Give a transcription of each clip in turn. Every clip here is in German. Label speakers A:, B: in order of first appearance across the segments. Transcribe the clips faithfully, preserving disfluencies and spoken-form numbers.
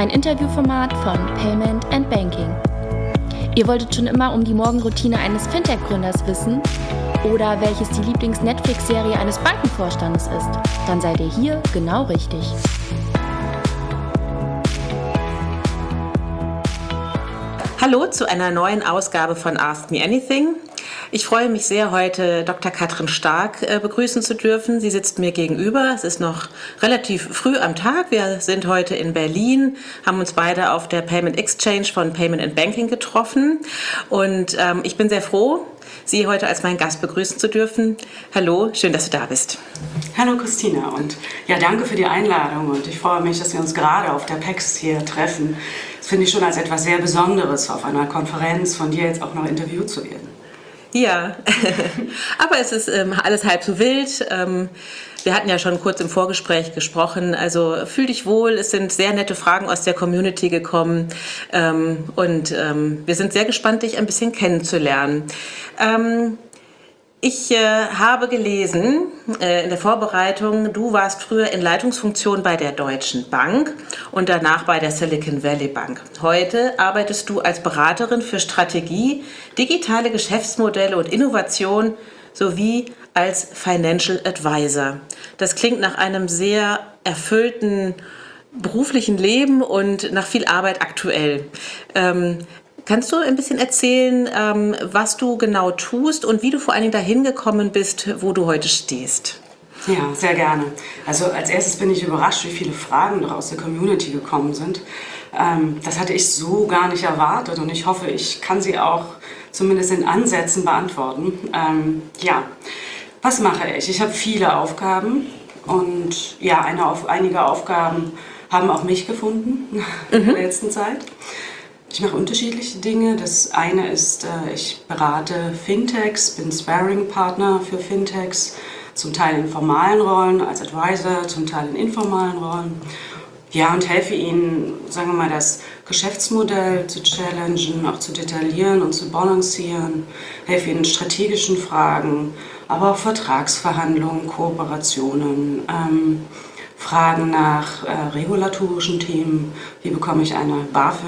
A: ein Interviewformat von Payment and Banking. Ihr wolltet schon immer um die Morgenroutine eines Fintech-Gründers wissen oder welches die Lieblings-Netflix-Serie eines Bankenvorstandes ist? Dann seid ihr hier genau richtig.
B: Hallo zu einer neuen Ausgabe von Ask Me Anything. Ich freue mich sehr, heute Doktor Katrin Stark äh, begrüßen zu dürfen. Sie sitzt mir gegenüber. Es ist noch relativ früh am Tag. Wir sind heute in Berlin, haben uns beide auf der Payment Exchange von Payment and Banking getroffen. Und ähm, ich bin sehr froh, Sie heute als meinen Gast begrüßen zu dürfen. Hallo, schön, dass du da bist.
C: Hallo Christina und ja, danke für die Einladung und ich freue mich, dass wir uns gerade auf der P E X hier treffen. Das finde ich schon als etwas sehr Besonderes, auf einer Konferenz von dir jetzt auch noch interviewt zu werden.
B: Ja, aber es ist ähm, alles halb so wild. Ähm, wir hatten ja schon kurz im Vorgespräch gesprochen. Also fühl dich wohl, es sind sehr nette Fragen aus der Community gekommen ähm, und ähm, wir sind sehr gespannt, dich ein bisschen kennenzulernen. Ähm, Ich äh, habe gelesen äh, in der Vorbereitung, du warst früher in Leitungsfunktion bei der Deutschen Bank und danach bei der Silicon Valley Bank. Heute arbeitest du als Beraterin für Strategie, digitale Geschäftsmodelle und Innovation sowie als Financial Advisor. Das klingt nach einem sehr erfüllten beruflichen Leben und nach viel Arbeit aktuell. Ähm, Kannst du ein bisschen erzählen, ähm, was du genau tust und wie du vor allen Dingen dahin gekommen bist, wo du heute stehst?
C: Ja, sehr gerne. Also als erstes bin ich überrascht, wie viele Fragen noch aus der Community gekommen sind. Ähm, das hatte ich so gar nicht erwartet und ich hoffe, ich kann sie auch zumindest in Ansätzen beantworten. Ähm, ja, was mache ich? Ich habe viele Aufgaben und ja, eine auf, einige Aufgaben haben auch mich gefunden in der letzten Zeit. Ich mache unterschiedliche Dinge. Das eine ist, ich berate Fintechs, bin Sparring-Partner für Fintechs, zum Teil in formalen Rollen als Advisor, zum Teil in informalen Rollen. Ja, und helfe ihnen, sagen wir mal, das Geschäftsmodell zu challengen, auch zu detaillieren und zu balancieren. Helfe ihnen in strategischen Fragen, aber auch Vertragsverhandlungen, Kooperationen. Ähm, Fragen nach äh, regulatorischen Themen, wie bekomme ich eine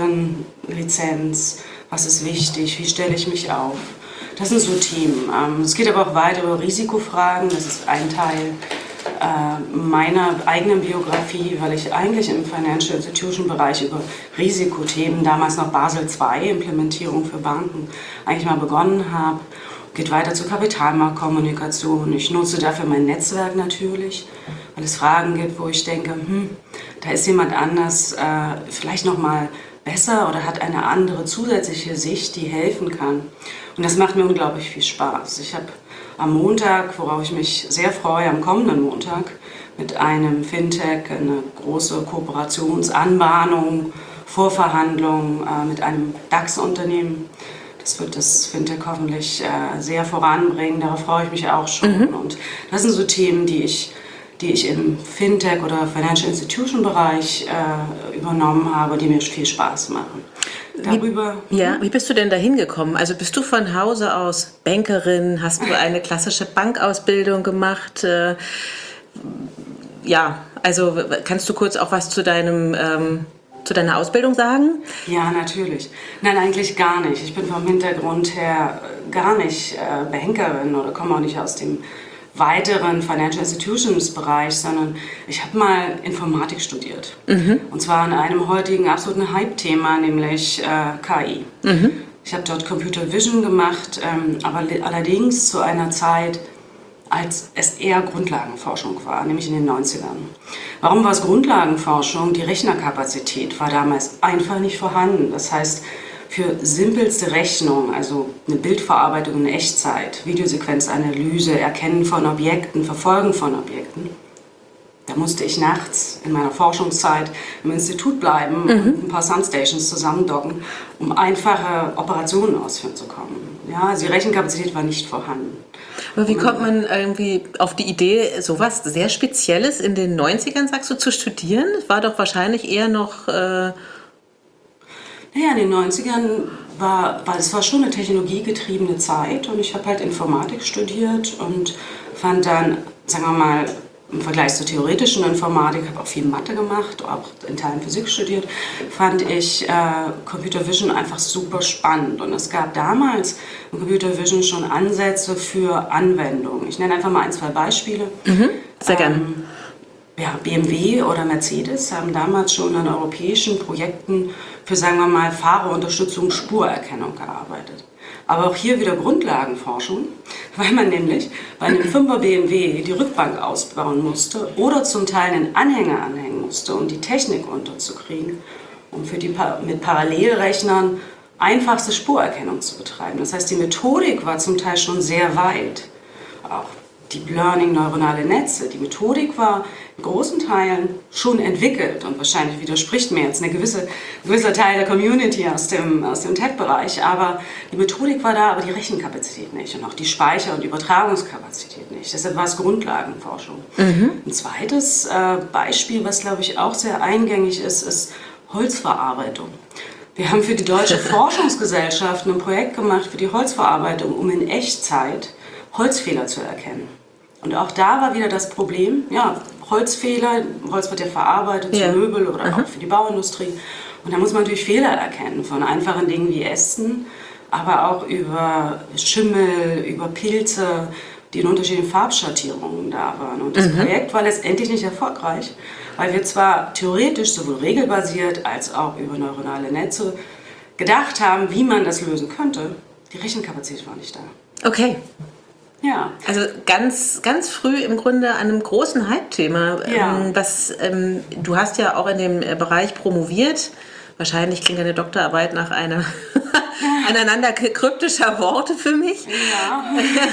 C: BaFin-Lizenz, was ist wichtig, wie stelle ich mich auf. Das sind so Themen. Ähm, es geht aber auch weiter über Risikofragen, das ist ein Teil äh, meiner eigenen Biografie, weil ich eigentlich im Financial Institution Bereich über Risikothemen, damals noch Basel zwei, Implementierung für Banken, eigentlich mal begonnen habe. Geht weiter zur Kapitalmarktkommunikation. Ich nutze dafür mein Netzwerk natürlich, weil es Fragen gibt, wo ich denke, hm, da ist jemand anders äh, vielleicht noch mal besser oder hat eine andere zusätzliche Sicht, die helfen kann. Und das macht mir unglaublich viel Spaß. Ich habe am Montag, worauf ich mich sehr freue, am kommenden Montag, mit einem Fintech eine große Kooperationsanbahnung, Vorverhandlung äh, mit einem DAX-Unternehmen. Das wird das Fintech hoffentlich äh, sehr voranbringen, darauf freue ich mich auch schon. Mhm. Und das sind so Themen, die ich, die ich im Fintech- oder Financial Institution-Bereich äh, übernommen habe, die mir viel Spaß machen. Darüber,
B: wie, ja, wie bist du denn da hingekommen? Also bist du von Hause aus Bankerin? Hast du eine klassische Bankausbildung gemacht? Äh, ja, also kannst du kurz auch was zu deinem... Ähm, zu deiner Ausbildung sagen?
C: Ja, natürlich. Nein, eigentlich gar nicht. Ich bin vom Hintergrund her gar nicht äh, Bankerin oder komme auch nicht aus dem weiteren Financial Institutions Bereich, sondern ich habe mal Informatik studiert. Mhm. Und zwar an einem heutigen absoluten Hype-Thema, nämlich äh, K I. Mhm. Ich habe dort Computer Vision gemacht, ähm, aber allerdings zu einer Zeit, als es eher Grundlagenforschung war, nämlich in den neunzigern. Warum war es Grundlagenforschung? Die Rechnerkapazität war damals einfach nicht vorhanden. Das heißt, für simpelste Rechnung, also eine Bildverarbeitung in Echtzeit, Videosequenzanalyse, Erkennen von Objekten, Verfolgen von Objekten, da musste ich nachts in meiner Forschungszeit im Institut bleiben mhm. und ein paar Sunstations zusammendocken, um einfache Operationen ausführen zu können. Ja, also die Rechenkapazität war nicht vorhanden.
B: Aber wie kommt man irgendwie auf die Idee, sowas sehr Spezielles in den neunzigern, sagst du, zu studieren? Das war doch wahrscheinlich eher noch... Äh
C: naja, in den neunzigern war, war es war schon eine technologiegetriebene Zeit und ich habe halt Informatik studiert und fand dann, sagen wir mal, im Vergleich zur theoretischen Informatik, habe auch viel Mathe gemacht, auch in Teilen Physik studiert, fand ich äh, Computer Vision einfach super spannend. Und es gab damals in Computer Vision schon Ansätze für Anwendungen. Ich nenne einfach mal ein, zwei Beispiele.
B: Mhm, sehr gerne.
C: Ähm, ja, B M W oder Mercedes haben damals schon an europäischen Projekten für, sagen wir mal, Fahrerunterstützung, Spurerkennung gearbeitet. Aber auch hier wieder Grundlagenforschung, weil man nämlich bei einem Fünfer B M W die Rückbank ausbauen musste oder zum Teil einen Anhänger anhängen musste, um die Technik unterzukriegen, um für die pa- mit Parallelrechnern einfachste Spurerkennung zu betreiben. Das heißt, die Methodik war zum Teil schon sehr weit. Auch Deep Learning, neuronale Netze, die Methodik war in großen Teilen schon entwickelt und wahrscheinlich widerspricht mir jetzt eine gewisse, ein gewisser Teil der Community aus dem, aus dem Tech-Bereich, aber die Methodik war da, aber die Rechenkapazität nicht und auch die Speicher- und Übertragungskapazität nicht. Deshalb war es Grundlagenforschung. Mhm. Ein zweites äh, Beispiel, was glaube ich auch sehr eingängig ist, ist Holzverarbeitung. Wir haben für die Deutsche Forschungsgesellschaft ein Projekt gemacht für die Holzverarbeitung, um in Echtzeit Holzfehler zu erkennen. Und auch da war wieder das Problem, ja, Holzfehler, Holz wird ja verarbeitet
B: ja.
C: zu Möbel oder
B: Aha.
C: auch für die Bauindustrie. Und da muss man natürlich Fehler erkennen, von einfachen Dingen wie Ästen, aber auch über Schimmel, über Pilze, die in unterschiedlichen Farbschattierungen da waren. Und das mhm. Projekt war letztendlich nicht erfolgreich, weil wir zwar theoretisch sowohl regelbasiert als auch über neuronale Netze gedacht haben, wie man das lösen könnte, die Rechenkapazität war nicht da.
B: Okay.
C: Ja.
B: Also ganz, ganz früh im Grunde an einem großen Hype-Thema.
C: Ja.
B: Ähm, was, ähm, du hast ja auch in dem Bereich promoviert. Wahrscheinlich klingt deine Doktorarbeit nach einer aneinander kryptischer Worte für mich.
C: Ja.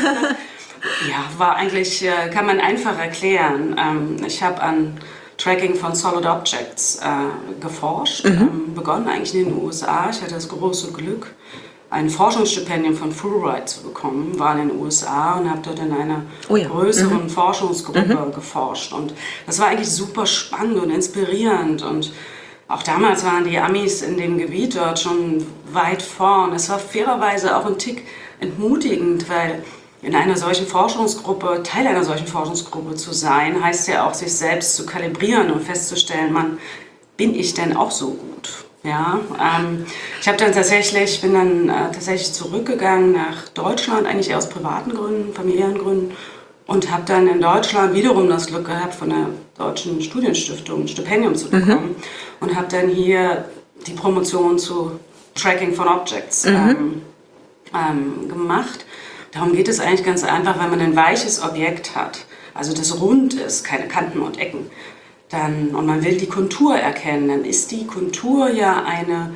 C: Ja, war eigentlich, kann man einfach erklären. Ich habe an Tracking von Solid Objects äh, geforscht, mhm. ähm, begonnen eigentlich in den U S A. Ich hatte das große Glück, ein Forschungsstipendium von Fulbright zu bekommen, war in den U S A und habe dort in einer oh ja. größeren mhm. Forschungsgruppe mhm. geforscht. Und das war eigentlich super spannend und inspirierend. Und auch damals waren die Amis in dem Gebiet dort schon weit vorn. Es war fairerweise auch ein Tick entmutigend, weil in einer solchen Forschungsgruppe, Teil einer solchen Forschungsgruppe zu sein, heißt ja auch, sich selbst zu kalibrieren und festzustellen, man, bin ich denn auch so gut? Ja, ähm, ich habe dann tatsächlich, bin dann äh, tatsächlich zurückgegangen nach Deutschland, eigentlich aus privaten Gründen, familiären Gründen, und habe dann in Deutschland wiederum das Glück gehabt, von der Deutschen Studienstiftung ein Stipendium zu bekommen mhm. und habe dann hier die Promotion zu Tracking von Objects mhm. ähm, ähm, gemacht. Darum geht es eigentlich ganz einfach, wenn man ein weiches Objekt hat, also das rund ist, keine Kanten und Ecken, dann, und man will die Kontur erkennen, dann ist die Kontur ja eine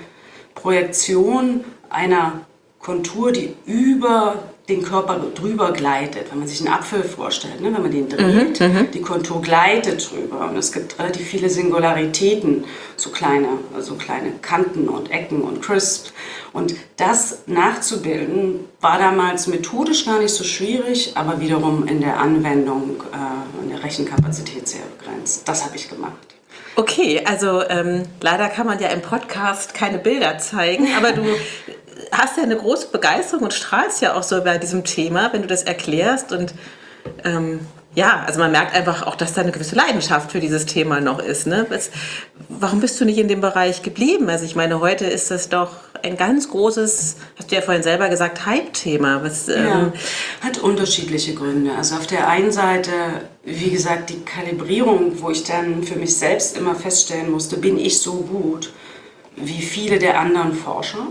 C: Projektion einer Kontur, die über den Körper drüber gleitet. Wenn man sich einen Apfel vorstellt, ne, wenn man den dreht, mhm, die Kontur gleitet drüber. Und es gibt relativ viele Singularitäten, so kleine, so kleine Kanten und Ecken und Crisps. Und das nachzubilden, war damals methodisch gar nicht so schwierig, aber wiederum in der Anwendung, äh, in der Rechenkapazität sehr begrenzt. Das habe ich gemacht.
B: Okay, also ähm, leider kann man ja im Podcast keine Bilder zeigen, aber du hast ja eine große Begeisterung und strahlst ja auch so bei diesem Thema, wenn du das erklärst. Und ähm, ja, also man merkt einfach auch, dass da eine gewisse Leidenschaft für dieses Thema noch ist. Ne? Was, warum bist du nicht in dem Bereich geblieben? Also ich meine, heute ist das doch ein ganz großes, hast du ja vorhin selber gesagt, Hype-Thema. Was, ähm
C: ja, hat unterschiedliche Gründe. Also auf der einen Seite, wie gesagt, die Kalibrierung, wo ich dann für mich selbst immer feststellen musste, bin ich so gut wie viele der anderen Forscher?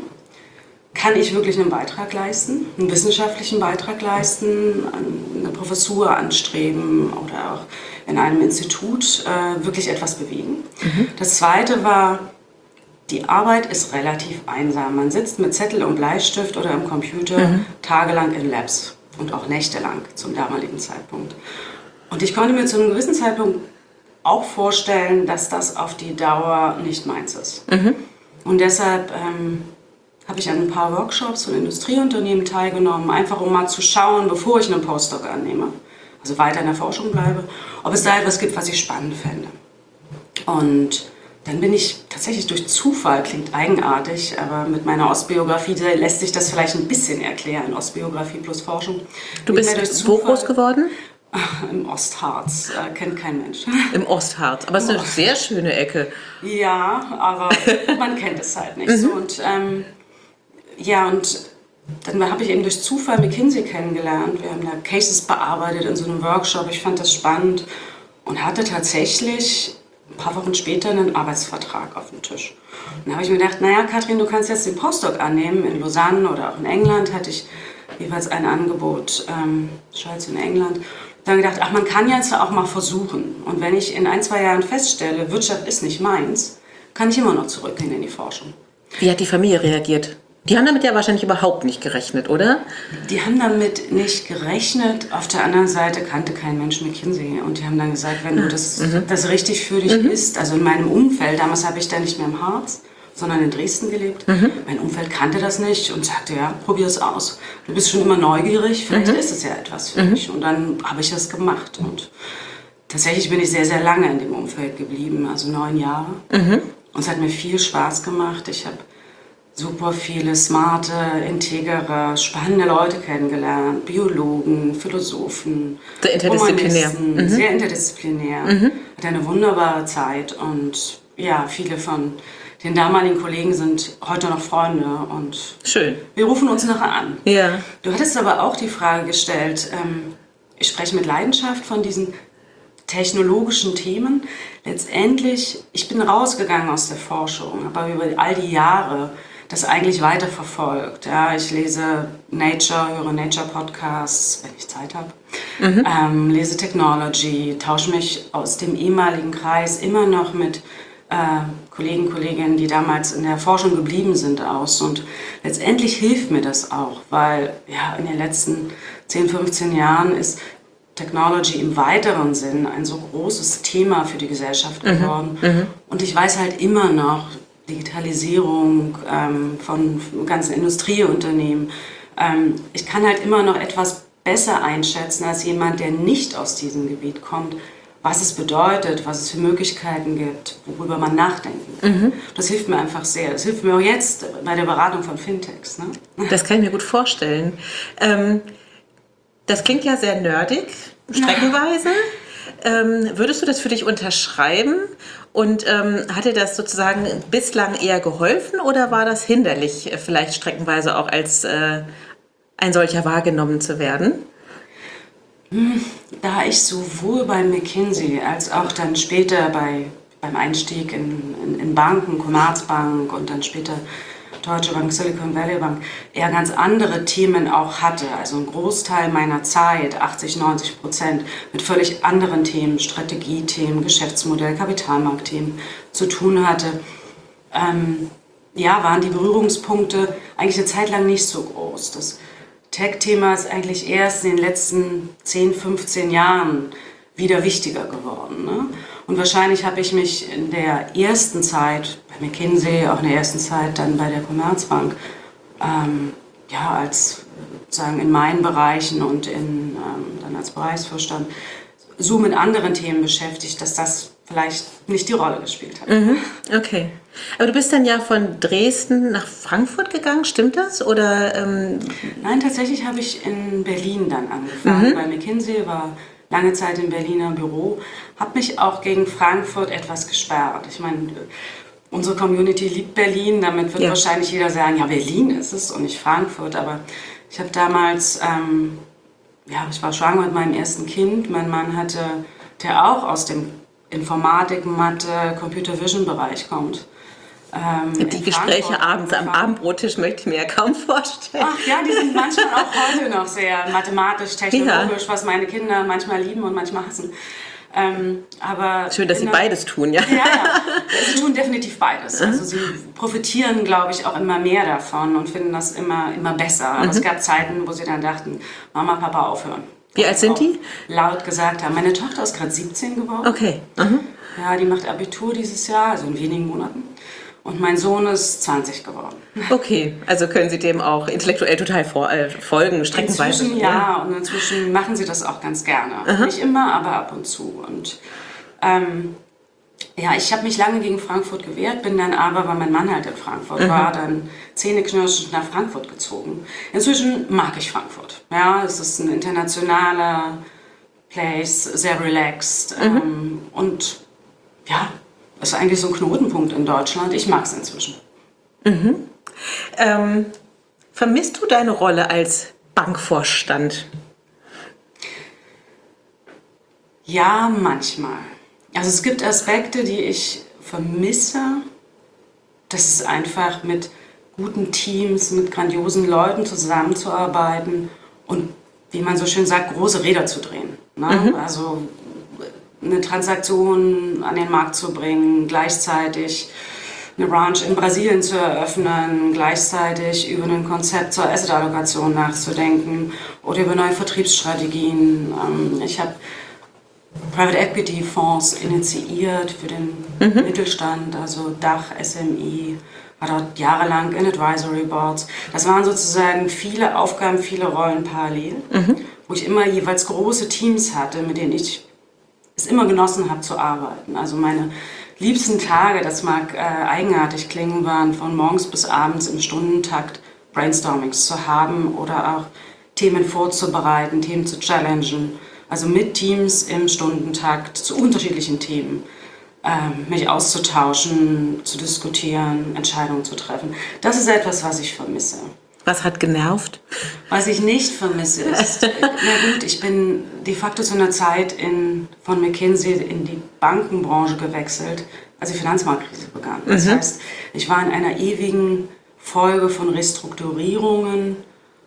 C: Kann ich wirklich einen Beitrag leisten, einen wissenschaftlichen Beitrag leisten, eine Professur anstreben oder auch in einem Institut äh, wirklich etwas bewegen? Mhm. Das Zweite war, die Arbeit ist relativ einsam. Man sitzt mit Zettel und Bleistift oder im Computer mhm. tagelang in Labs und auch nächtelang zum damaligen Zeitpunkt. Und ich konnte mir zu einem gewissen Zeitpunkt auch vorstellen, dass das auf die Dauer nicht meins ist. Mhm. Und deshalb ähm, habe ich an ein paar Workshops von Industrieunternehmen teilgenommen, einfach um mal zu schauen, bevor ich einen Postdoc annehme, also weiter in der Forschung bleibe, ob es da etwas gibt, was ich spannend fände. Und dann bin ich tatsächlich durch Zufall, klingt eigenartig, aber mit meiner Ostbiografie lässt sich das vielleicht ein bisschen erklären, Ostbiografie plus Forschung.
B: Du bist wo groß geworden?
C: Im Ostharz, äh, kennt kein Mensch.
B: Im Ostharz, aber es ist eine sehr schöne Ecke.
C: Ja, aber man kennt es halt nicht. Mhm. So, und ähm, ja, und dann habe ich eben durch Zufall McKinsey kennengelernt. Wir haben da Cases bearbeitet in so einem Workshop. Ich fand das spannend und hatte tatsächlich ein paar Wochen später einen Arbeitsvertrag auf dem Tisch. Und da habe ich mir gedacht, naja, Katrin, du kannst jetzt den Postdoc annehmen. In Lausanne oder auch in England hatte ich jeweils ein Angebot, ähm, Schweiz und England. Dann gedacht, ach, man kann jetzt auch mal versuchen. Und wenn ich in ein, zwei Jahren feststelle, Wirtschaft ist nicht meins, kann ich immer noch zurückgehen in die Forschung.
B: Wie hat die Familie reagiert? Die haben damit ja wahrscheinlich überhaupt nicht gerechnet, oder?
C: Die haben damit nicht gerechnet. Auf der anderen Seite kannte kein Mensch McKinsey. Und die haben dann gesagt, wenn du das, mhm. das richtig für dich mhm. ist, also in meinem Umfeld, damals habe ich da nicht mehr im Harz, sondern in Dresden gelebt. Mhm. Mein Umfeld kannte das nicht und sagte, ja, probier es aus. Du bist schon immer neugierig, vielleicht mhm. ist es ja etwas für dich. Und dann habe ich das gemacht. Und tatsächlich bin ich sehr, sehr lange in dem Umfeld geblieben, also neun Jahre. Mhm. Und es hat mir viel Spaß gemacht. Ich habe super viele smarte, integere, spannende Leute kennengelernt. Biologen, Philosophen,
B: sehr interdisziplinär.
C: Humanisten, mhm. sehr interdisziplinär. Mhm. Hatte eine wunderbare Zeit und ja, viele von den damaligen Kollegen sind heute noch Freunde und
B: schön.
C: Wir rufen uns nachher an.
B: Ja.
C: Du hattest aber auch die Frage gestellt, ähm, ich spreche mit Leidenschaft von diesen technologischen Themen. Letztendlich, ich bin rausgegangen aus der Forschung, aber über all die Jahre das eigentlich weiterverfolgt. Ja, ich lese Nature, höre Nature-Podcasts, wenn ich Zeit habe, mhm. ähm, lese Technology, tausche mich aus dem ehemaligen Kreis immer noch mit äh, Kollegen, Kolleginnen, die damals in der Forschung geblieben sind, aus. Und letztendlich hilft mir das auch, weil ja, in den letzten zehn, fünfzehn Jahren ist Technology im weiteren Sinn ein so großes Thema für die Gesellschaft geworden. Mhm. Mhm. Und ich weiß halt immer noch, Digitalisierung ähm, von ganzen Industrieunternehmen. Ähm, ich kann halt immer noch etwas besser einschätzen als jemand, der nicht aus diesem Gebiet kommt, was es bedeutet, was es für Möglichkeiten gibt, worüber man nachdenken kann. Mhm. Das hilft mir einfach sehr. Das hilft mir auch jetzt bei der Beratung von Fintechs. Ne?
B: Das kann ich mir gut vorstellen. Ähm, das klingt ja sehr nerdig, streckenweise. Ähm, würdest du das für dich unterschreiben? Und ähm, hat dir das sozusagen bislang eher geholfen oder war das hinderlich, vielleicht streckenweise auch als äh, ein solcher wahrgenommen zu werden?
C: Da ich sowohl bei McKinsey als auch dann später bei, beim Einstieg in, in, in Banken, Commerzbank und dann später Deutsche Bank, Silicon Valley Bank, eher ganz andere Themen auch hatte. Also ein Großteil meiner Zeit, achtzig, neunzig Prozent, mit völlig anderen Themen, Strategiethemen, Geschäftsmodell, Kapitalmarktthemen zu tun hatte. Ähm, ja, waren die Berührungspunkte eigentlich eine Zeit lang nicht so groß. Das Tech-Thema ist eigentlich erst in den letzten zehn, fünfzehn Jahren wieder wichtiger geworden. Ne? Und wahrscheinlich habe ich mich in der ersten Zeit, bei McKinsey, auch in der ersten Zeit dann bei der Commerzbank, ähm, ja, als sozusagen in meinen Bereichen und in, ähm, dann als Bereichsvorstand, so mit anderen Themen beschäftigt, dass das vielleicht nicht die Rolle gespielt hat.
B: Mhm, okay. Aber du bist dann ja von Dresden nach Frankfurt gegangen, stimmt das? Oder, ähm
C: Nein, tatsächlich habe ich in Berlin dann angefangen. Mhm. Bei McKinsey war lange Zeit im Berliner Büro, habe mich auch gegen Frankfurt etwas gesperrt. Ich meine, unsere Community liebt Berlin, damit wird ja wahrscheinlich jeder sagen, ja, Berlin ist es und nicht Frankfurt. Aber ich habe damals, ähm, ja, ich war schwanger mit meinem ersten Kind. Mein Mann hatte, der auch aus dem Informatik, Mathe, Computer Vision Bereich kommt.
B: Ähm, die Gespräche abends am Abendbrottisch möchte ich mir ja kaum vorstellen.
C: Ach ja, die sind manchmal auch heute noch sehr mathematisch, technologisch, ja, was meine Kinder manchmal lieben und manchmal hassen. Ähm, aber
B: schön, dass sie beides tun, ja.
C: Ja, ja. Sie tun definitiv beides. Also sie profitieren, glaube ich, auch immer mehr davon und finden das immer, immer besser. Aber mhm. es gab Zeiten, wo sie dann dachten, Mama, Papa, aufhören.
B: Wie alt sind die?
C: Laut gesagt haben. Meine Tochter ist gerade siebzehn geworden.
B: Okay. Mhm.
C: Ja, die macht Abitur dieses Jahr, also in wenigen Monaten. Und mein Sohn ist zwanzig geworden.
B: Okay, also können Sie dem auch intellektuell total vor, äh, folgen, streckenweise?
C: Inzwischen ja, und inzwischen machen sie das auch ganz gerne. Aha. Nicht immer, aber ab und zu. Und ähm, ja, ich habe mich lange gegen Frankfurt gewehrt, bin dann aber, weil mein Mann halt in Frankfurt mhm. war, dann zähneknirschend nach Frankfurt gezogen. Inzwischen mag ich Frankfurt. Ja, es ist ein internationaler, place, sehr relaxed. Mhm. Ähm, und ja, das ist eigentlich so ein Knotenpunkt in Deutschland. Ich mag es inzwischen.
B: Mhm. Ähm, vermisst du deine Rolle als Bankvorstand?
C: Ja, manchmal. Also es gibt Aspekte, die ich vermisse. Das ist einfach mit guten Teams, mit grandiosen Leuten zusammenzuarbeiten und, wie man so schön sagt, große Räder zu drehen. Ne? Mhm. Also eine Transaktion an den Markt zu bringen, gleichzeitig eine Ranch in Brasilien zu eröffnen, gleichzeitig über ein Konzept zur Asset-Allokation nachzudenken oder über neue Vertriebsstrategien. Ich habe Private Equity Fonds initiiert für den mhm. Mittelstand, also Dach, S M I, war dort jahrelang in Advisory Boards. Das waren sozusagen viele Aufgaben, viele Rollen parallel, mhm. wo ich immer jeweils große Teams hatte, mit denen ich es immer genossen habe zu arbeiten. Also meine liebsten Tage, das mag äh, eigenartig klingen, waren von morgens bis abends im Stundentakt Brainstormings zu haben oder auch Themen vorzubereiten, Themen zu challengen. Also mit Teams im Stundentakt zu unterschiedlichen Themen, äh, mich auszutauschen, zu diskutieren, Entscheidungen zu treffen. Das ist etwas, was ich vermisse.
B: Was hat genervt?
C: Was ich nicht vermisse ist, na gut, ich bin de facto zu einer Zeit in, von McKinsey in die Bankenbranche gewechselt, als die Finanzmarktkrise begann. Das mhm. heißt, ich war in einer ewigen Folge von Restrukturierungen,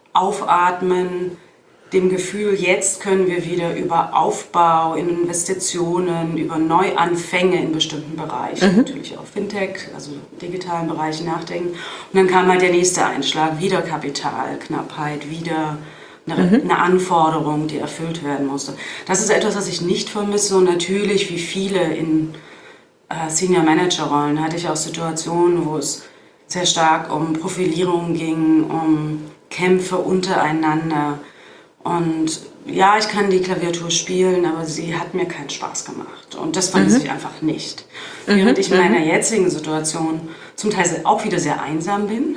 C: Aufatmen, dem Gefühl, jetzt können wir wieder über Aufbau, Investitionen, über Neuanfänge in bestimmten Bereichen, mhm. natürlich auch Fintech, also digitalen Bereichen nachdenken. Und dann kam halt der nächste Einschlag, wieder Kapitalknappheit, wieder eine, mhm. eine Anforderung, die erfüllt werden musste. Das ist etwas, was ich nicht vermisse und natürlich, wie viele in äh, Senior-Manager-Rollen, hatte ich auch Situationen, wo es sehr stark um Profilierung ging, um Kämpfe untereinander. Und ja, ich kann die Klaviatur spielen, aber sie hat mir keinen Spaß gemacht. Und das vermisse mhm. ich einfach nicht. Mhm. Während ich in meiner jetzigen Situation zum Teil auch wieder sehr einsam bin,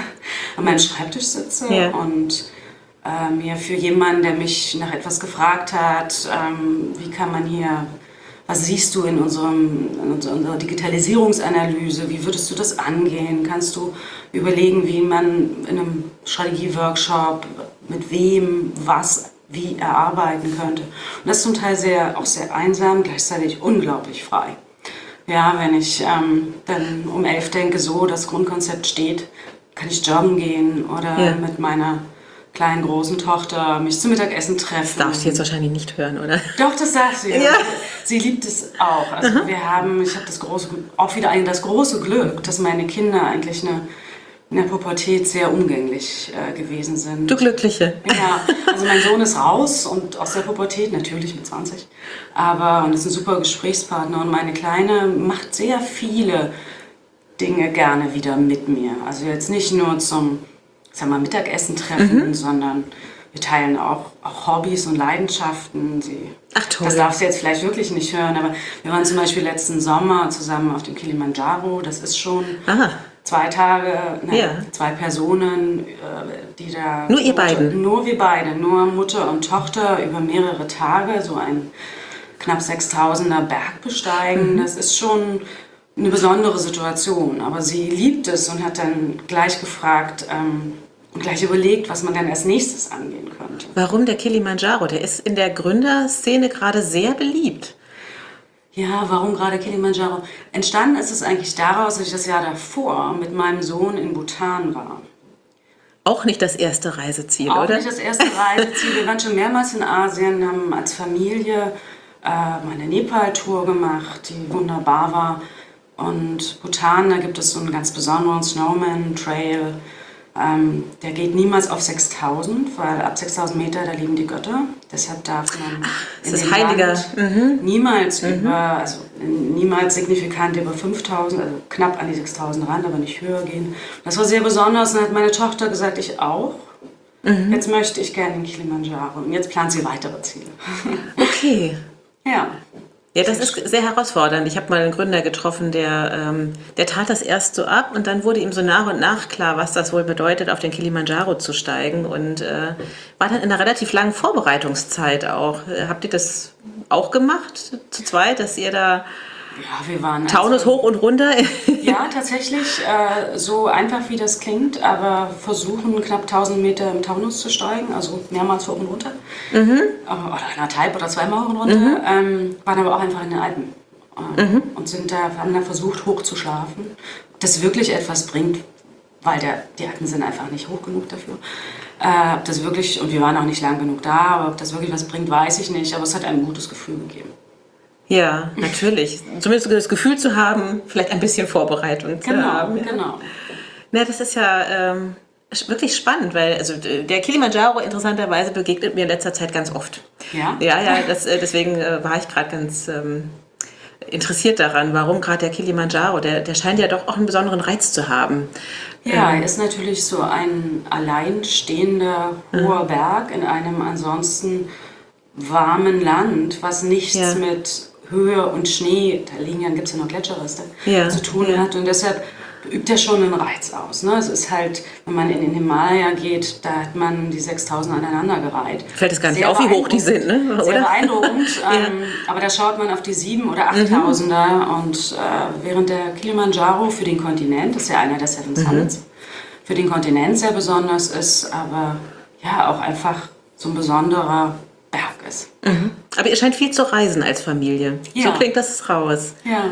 C: an meinem Schreibtisch sitze ja. und äh, mir für jemanden, der mich nach etwas gefragt hat, ähm, wie kann man hier, was siehst du in, unserem, in unserer Digitalisierungsanalyse, wie würdest du das angehen? Kannst du überlegen, wie man in einem Strategieworkshop mit wem, was, wie erarbeiten könnte. Und das ist zum Teil sehr, auch sehr einsam, gleichzeitig unglaublich frei. Ja, wenn ich ähm, dann um elf denke, so, das Grundkonzept steht, kann ich joggen gehen oder ja. mit meiner kleinen, großen Tochter mich zum Mittagessen treffen.
B: Das darf sie jetzt wahrscheinlich nicht hören, oder?
C: Doch, das darf sie. Ja. Sie liebt es auch. Also Aha. wir haben, ich habe das große, auch wieder ein, das große Glück, dass meine Kinder eigentlich eine in der Pubertät sehr umgänglich äh, gewesen sind.
B: Du Glückliche.
C: Ja, also mein Sohn ist raus und aus der Pubertät, natürlich mit zwanzig, aber und ist ein super Gesprächspartner und meine Kleine macht sehr viele Dinge gerne wieder mit mir. Also jetzt nicht nur zum, sag mal, Mittagessen treffen, mhm. sondern wir teilen auch, auch Hobbys und Leidenschaften. Sie,
B: Ach toll.
C: Das darf sie jetzt vielleicht wirklich nicht hören, aber wir waren zum Beispiel letzten Sommer zusammen auf dem Kilimanjaro. Das ist schon Aha. zwei Tage, nein, ja. zwei Personen, die da...
B: Nur ihr beiden?
C: Nur wir beide, nur Mutter und Tochter über mehrere Tage, so ein knapp sechstausender Berg besteigen. Mhm. Das ist schon eine besondere Situation, aber sie liebt es und hat dann gleich gefragt... Ähm, und gleich überlegt, was man dann als nächstes angehen könnte.
B: Warum der Kilimanjaro? Der ist in der Gründerszene gerade sehr beliebt.
C: Ja, warum gerade Kilimanjaro? Entstanden ist es eigentlich daraus, dass ich das Jahr davor mit meinem Sohn in Bhutan war.
B: Auch nicht das erste Reiseziel,
C: Auch
B: oder?
C: Auch nicht das erste Reiseziel. Wir waren schon mehrmals in Asien, haben als Familie äh, eine Nepal-Tour gemacht, die wunderbar war. Und Bhutan, da gibt es so einen ganz besonderen Snowman-Trail. Ähm, der geht niemals auf sechstausend, weil ab sechstausend Meter, da liegen die Götter. Deshalb darf man
B: Ach,
C: in
B: das
C: dem
B: ist heiliger.
C: Land
B: Mhm.
C: niemals
B: mhm.
C: über, also niemals signifikant über fünftausend, also knapp an die sechstausend ran, aber nicht höher gehen. Das war sehr besonders und dann hat meine Tochter gesagt, ich auch. Mhm. Jetzt möchte ich gerne den Kilimanjaro und jetzt plant sie weitere Ziele.
B: Okay.
C: Ja.
B: Ja, das ist sehr herausfordernd. Ich habe mal einen Gründer getroffen, der, ähm, der tat das erst so ab und dann wurde ihm so nach und nach klar, was das wohl bedeutet, auf den Kilimanjaro zu steigen und äh, war dann in einer relativ langen Vorbereitungszeit auch. Äh, habt ihr das auch gemacht, zu zweit, dass ihr da
C: Ja, wir waren
B: Taunus
C: also,
B: hoch und runter?
C: Ja, tatsächlich, äh, so einfach wie das klingt, aber versuchen knapp tausend Meter im Taunus zu steigen, also mehrmals hoch und runter. Mhm. Oder anderthalb oder zweimal hoch und runter. Mhm. Ähm, waren aber auch einfach in den Alpen äh, mhm. und sind da, haben da versucht, hoch zu schlafen. Ob das wirklich etwas bringt, weil der, die Alpen sind einfach nicht hoch genug dafür. Äh, ob das wirklich, und wir waren auch nicht lang genug da, aber ob das wirklich was bringt, weiß ich nicht. Aber es hat ein gutes Gefühl gegeben.
B: Ja, natürlich. Zumindest das Gefühl zu haben, vielleicht ein bisschen Vorbereitung zu
C: genau,
B: haben. Ja.
C: Genau,
B: Na, das ist ja ähm, wirklich spannend, weil also der Kilimanjaro interessanterweise begegnet mir in letzter Zeit ganz oft.
C: Ja?
B: Ja, ja, das, äh, deswegen äh, war ich gerade ganz ähm, interessiert daran, warum gerade der Kilimanjaro, der, der scheint ja doch auch einen besonderen Reiz zu haben.
C: Ja,
B: ähm,
C: er ist natürlich so ein alleinstehender hoher
B: mhm.
C: Berg in einem ansonsten warmen Land, was nichts
B: ja.
C: mit Höhe und Schnee, da liegen ja, gibt es ja noch Gletscherreste,
B: ja.
C: zu tun
B: ja.
C: hat. Und deshalb übt er schon einen Reiz aus. Ne? Es ist halt, wenn man in den Himalaya geht, da hat man die sechstausend aneinander gereiht.
B: Fällt es gar nicht
C: Sehr
B: auf, wie hoch die sind, ne? Oder?
C: Sehr beeindruckend.
B: ja.
C: ähm, aber da schaut man auf die sieben- oder achttausender. Mhm. Und äh, während der Kilimanjaro für den Kontinent, das ist ja einer der Seven Summits, mhm. für den Kontinent sehr besonders ist, aber ja auch einfach so ein besonderer Berg ist.
B: Mhm. Aber ihr scheint viel zu reisen als Familie.
C: Ja.
B: So klingt das raus.
C: Ja.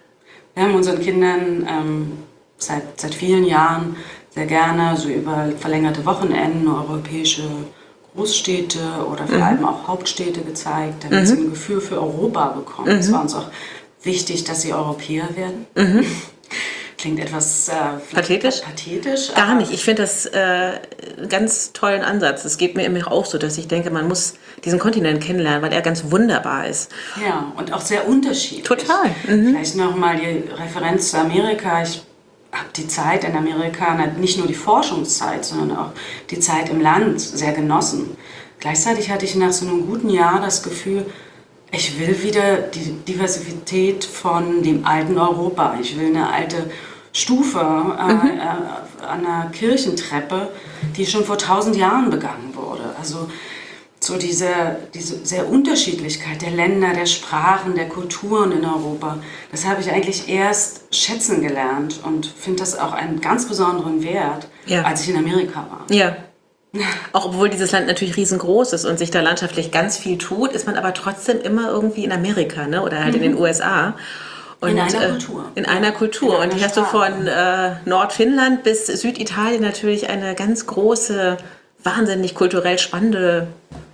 C: Wir haben unseren Kindern ähm, seit, seit vielen Jahren sehr gerne so über verlängerte Wochenenden europäische Großstädte oder vor allem mhm. auch Hauptstädte gezeigt, damit mhm. sie ein Gefühl für Europa bekommen. Mhm. Es war uns auch wichtig, dass sie Europäer werden. Mhm. Klingt etwas äh,
B: pathetisch.
C: pathetisch
B: Gar nicht. Ich finde das äh, einen ganz tollen Ansatz. Es geht mir immer auch so, dass ich denke, man muss diesen Kontinent kennenlernen, weil er ganz wunderbar ist.
C: Ja, und auch sehr unterschiedlich.
B: Total. Mhm.
C: Vielleicht nochmal die Referenz zu Amerika. Ich habe die Zeit in Amerika, nicht nur die Forschungszeit, sondern auch die Zeit im Land sehr genossen. Gleichzeitig hatte ich nach so einem guten Jahr das Gefühl, ich will wieder die Diversität von dem alten Europa. Ich will eine alte Stufe äh, mhm. äh, an einer Kirchentreppe, die schon vor tausend Jahren begangen wurde. Also so diese, diese sehr Unterschiedlichkeit der Länder, der Sprachen, der Kulturen in Europa, das habe ich eigentlich erst schätzen gelernt und finde das auch einen ganz besonderen Wert, ja. als ich in Amerika war.
B: Ja. Auch obwohl dieses Land natürlich riesengroß ist und sich da landschaftlich ganz viel tut, ist man aber trotzdem immer irgendwie in Amerika, ne? Oder halt mhm. in den U S A. Und,
C: in einer Kultur.
B: Äh, in einer Kultur. In einer und die hast du von äh, Nordfinnland bis Süditalien natürlich eine ganz große, wahnsinnig kulturell spannende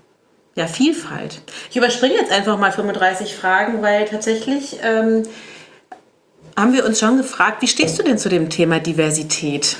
B: ja, Vielfalt. Ich überspringe jetzt einfach mal fünfunddreißig Fragen, weil tatsächlich ähm, haben wir uns schon gefragt, wie stehst du denn zu dem Thema Diversität?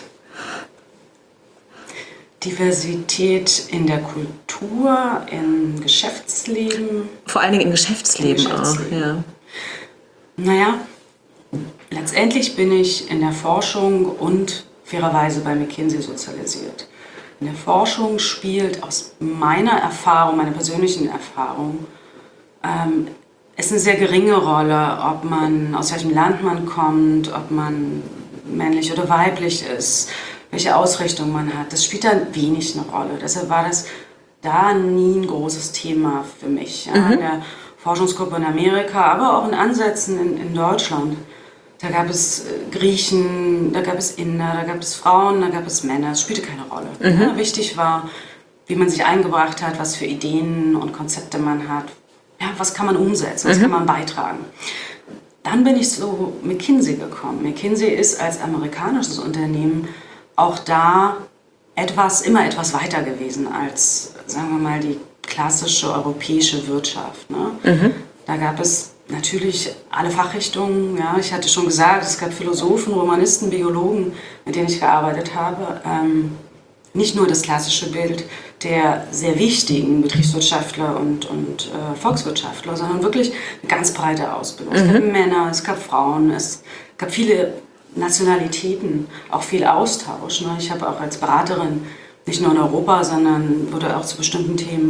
C: Diversität in der Kultur, im Geschäftsleben.
B: Vor allen Dingen im Geschäftsleben, im Geschäftsleben. auch, ja.
C: Naja, letztendlich bin ich in der Forschung und fairerweise bei McKinsey sozialisiert. In der Forschung spielt aus meiner Erfahrung, meiner persönlichen Erfahrung, ähm, ist eine sehr geringe Rolle, ob man, aus welchem Land man kommt, ob man männlich oder weiblich ist, welche Ausrichtung man hat. Das spielt da wenig eine Rolle. Deshalb war das da nie ein großes Thema für mich. Ja. Mhm. In der Forschungsgruppe in Amerika, aber auch in Ansätzen in, in Deutschland. Da gab es Griechen, da gab es Inder, da gab es Frauen, da gab es Männer. Es spielte keine Rolle. Mhm. Ja, wichtig war, wie man sich eingebracht hat, was für Ideen und Konzepte man hat. Ja, was kann man umsetzen, was mhm. kann man beitragen. Dann bin ich zu McKinsey gekommen. McKinsey ist als amerikanisches Unternehmen auch da etwas, immer etwas weiter gewesen als, sagen wir mal, die klassische europäische Wirtschaft. Ne? Mhm. Da gab es natürlich alle Fachrichtungen. Ja. Ich hatte schon gesagt, es gab Philosophen, Romanisten, Biologen, mit denen ich gearbeitet habe. Ähm, nicht nur das klassische Bild der sehr wichtigen Betriebswirtschaftler und, und äh, Volkswirtschaftler, sondern wirklich eine ganz breite Ausbildung. Mhm. Es gab Männer, es gab Frauen, es gab viele Nationalitäten, auch viel Austausch. Ne? Ich habe auch als Beraterin nicht nur in Europa, sondern wurde auch zu bestimmten Themen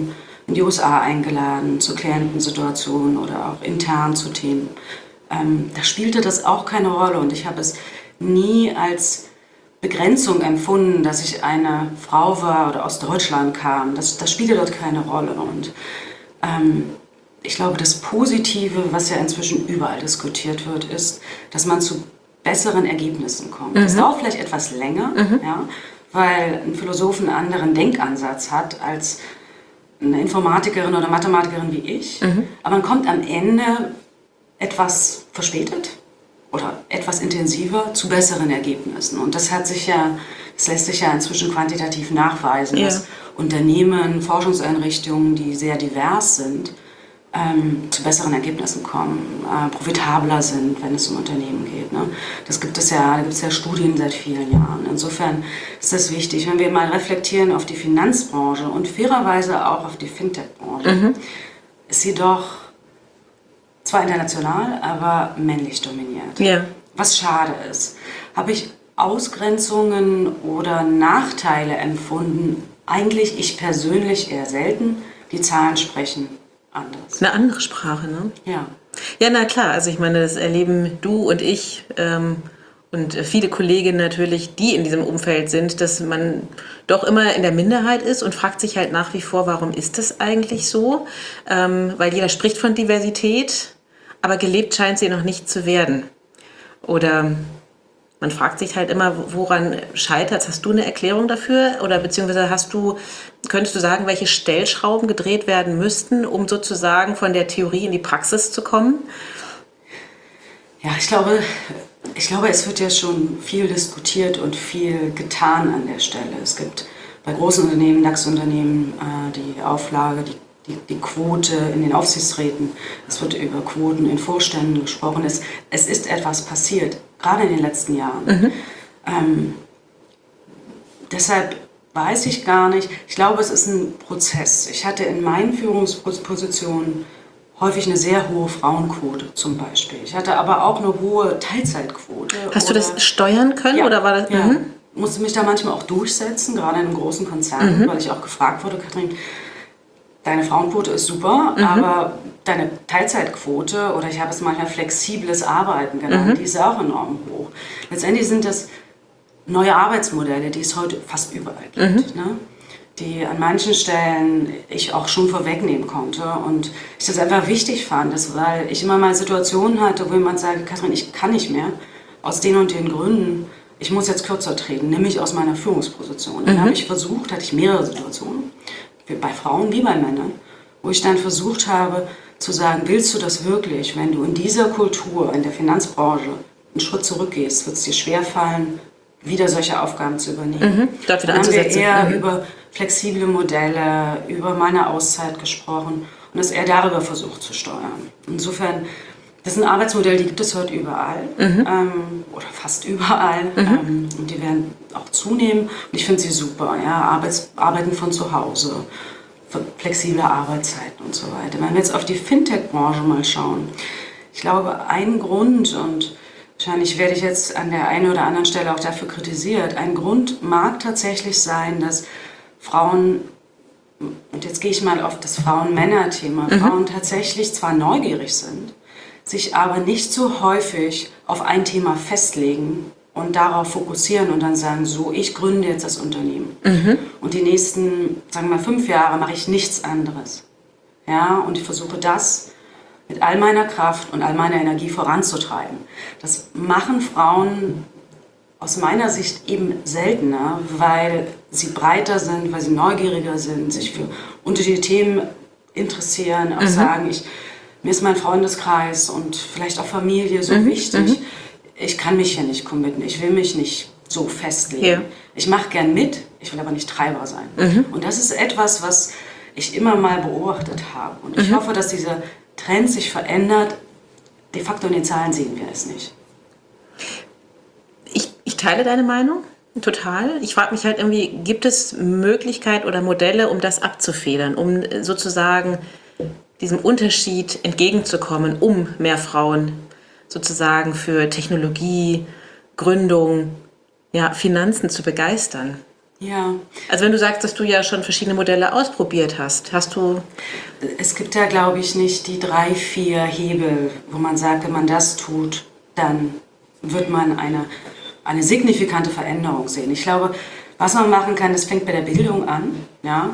C: in die U S A eingeladen, zu Klientensituationen oder auch intern zu Themen. Ähm, da spielte das auch keine Rolle und ich habe es nie als Begrenzung empfunden, dass ich eine Frau war oder aus Deutschland kam. Das, das spielte dort keine Rolle. Und ähm, ich glaube, das Positive, was ja inzwischen überall diskutiert wird, ist, dass man zu besseren Ergebnissen kommt. Mhm. Das dauert vielleicht etwas länger, mhm. ja, weil ein Philosoph einen anderen Denkansatz hat als eine Informatikerin oder Mathematikerin wie ich. Mhm. Aber man kommt am Ende etwas verspätet oder etwas intensiver zu besseren Ergebnissen. Und das hat sich ja, das lässt sich ja inzwischen quantitativ nachweisen, ja. dass Unternehmen, Forschungseinrichtungen, die sehr divers sind, ähm, zu besseren Ergebnissen kommen, äh, profitabler sind, wenn es um Unternehmen geht. Ne? Das gibt es ja, da gibt es ja Studien seit vielen Jahren. Insofern ist das wichtig. Wenn wir mal reflektieren auf die Finanzbranche und fairerweise auch auf die Fintech-Branche, mhm. ist sie doch zwar international, aber männlich dominiert.
B: Ja.
C: Was schade ist. Habe ich Ausgrenzungen oder Nachteile empfunden? Eigentlich ich persönlich eher selten. Die Zahlen sprechen anders.
B: Eine andere Sprache, ne?
C: Ja.
B: Ja, na klar. Also ich meine, das erleben du und ich ähm, und viele Kolleginnen natürlich, die in diesem Umfeld sind, dass man doch immer in der Minderheit ist und fragt sich halt nach wie vor, warum ist das eigentlich so? Ähm, weil jeder spricht von Diversität, aber gelebt scheint sie noch nicht zu werden. Oder man fragt sich halt immer, woran scheitert es? Hast du eine Erklärung dafür? Oder beziehungsweise hast du, könntest du sagen, welche Stellschrauben gedreht werden müssten, um sozusagen von der Theorie in die Praxis zu kommen?
C: Ja, ich glaube, ich glaube, es wird ja schon viel diskutiert und viel getan an der Stelle. Es gibt bei großen Unternehmen, DAX-Unternehmen, äh, die Auflage, die Die, die Quote in den Aufsichtsräten, es wird über Quoten in Vorständen gesprochen. Es, es ist etwas passiert, gerade in den letzten Jahren. Mhm. Ähm, deshalb weiß ich gar nicht, ich glaube, es ist ein Prozess. Ich hatte in meinen Führungspositionen häufig eine sehr hohe Frauenquote zum Beispiel. Ich hatte aber auch eine hohe Teilzeitquote.
B: Hast oder, du das steuern können?
C: Ja,
B: oder war das?
C: Ja,
B: mhm.
C: musste mich da manchmal auch durchsetzen, gerade in einem großen Konzern, mhm. weil ich auch gefragt wurde, Katrin, deine Frauenquote ist super, mhm. aber deine Teilzeitquote, oder ich habe es manchmal flexibles Arbeiten genannt, mhm. die ist auch enorm hoch. Letztendlich sind das neue Arbeitsmodelle, die es heute fast überall gibt, mhm. ne? Die an manchen Stellen ich auch schon vorwegnehmen konnte und ich das einfach wichtig fand, dass, weil ich immer mal Situationen hatte, wo jemand sagt, Katrin, ich kann nicht mehr, aus den und den Gründen, ich muss jetzt kürzer treten, nämlich aus meiner Führungsposition. Mhm. Dann habe ich versucht, hatte ich mehrere Situationen, bei Frauen wie bei Männern, wo ich dann versucht habe zu sagen, willst du das wirklich, wenn du in dieser Kultur, in der Finanzbranche einen Schritt zurückgehst, wird es dir schwerfallen, wieder solche Aufgaben zu übernehmen. Mhm,
B: dort wieder
C: dann haben wir eher
B: mhm.
C: über flexible Modelle, über meine Auszeit gesprochen und das eher darüber versucht zu steuern. Insofern, das ist ein Arbeitsmodell, die gibt es heute überall, mhm. ähm, oder fast überall, mhm. ähm, und die werden auch zunehmen. Und ich finde sie super, ja, Arbeits, Arbeiten von zu Hause, flexible Arbeitszeiten und so weiter. Wenn wir jetzt auf die Fintech-Branche mal schauen, ich glaube, ein Grund, und wahrscheinlich werde ich jetzt an der einen oder anderen Stelle auch dafür kritisiert, ein Grund mag tatsächlich sein, dass Frauen, und jetzt gehe ich mal auf das Frauen-Männer-Thema, mhm. Frauen tatsächlich zwar neugierig sind, sich aber nicht so häufig auf ein Thema festlegen und darauf fokussieren und dann sagen, so, ich gründe jetzt das Unternehmen. Mhm. Und die nächsten, sagen wir mal, fünf Jahre mache ich nichts anderes. Ja, und ich versuche das mit all meiner Kraft und all meiner Energie voranzutreiben. Das machen Frauen aus meiner Sicht eben seltener, weil sie breiter sind, weil sie neugieriger sind, sich für unterschiedliche Themen interessieren, auch mhm. sagen, ich mir ist mein Freundeskreis und vielleicht auch Familie so mhm, wichtig. Mhm. Ich kann mich hier nicht committen. Ich will mich nicht so festlegen. Ja. Ich mache gern mit, ich will aber nicht Treiber sein. Mhm. Und das ist etwas, was ich immer mal beobachtet habe. Und ich mhm. hoffe, dass dieser Trend sich verändert. De facto in den Zahlen sehen wir es nicht.
B: Ich, ich teile deine Meinung total. Ich frage mich halt irgendwie, gibt es Möglichkeiten oder Modelle, um das abzufedern, um sozusagen diesem Unterschied entgegenzukommen, um mehr Frauen sozusagen für Technologie, Gründung, ja, Finanzen zu begeistern?
C: Ja.
B: Also wenn du sagst, dass du ja schon verschiedene Modelle ausprobiert hast, hast du...
C: Es gibt da, glaube ich, nicht die drei, vier Hebel, wo man sagt, wenn man das tut, dann wird man eine, eine signifikante Veränderung sehen. Ich glaube, was man machen kann, das fängt bei der Bildung an, ja,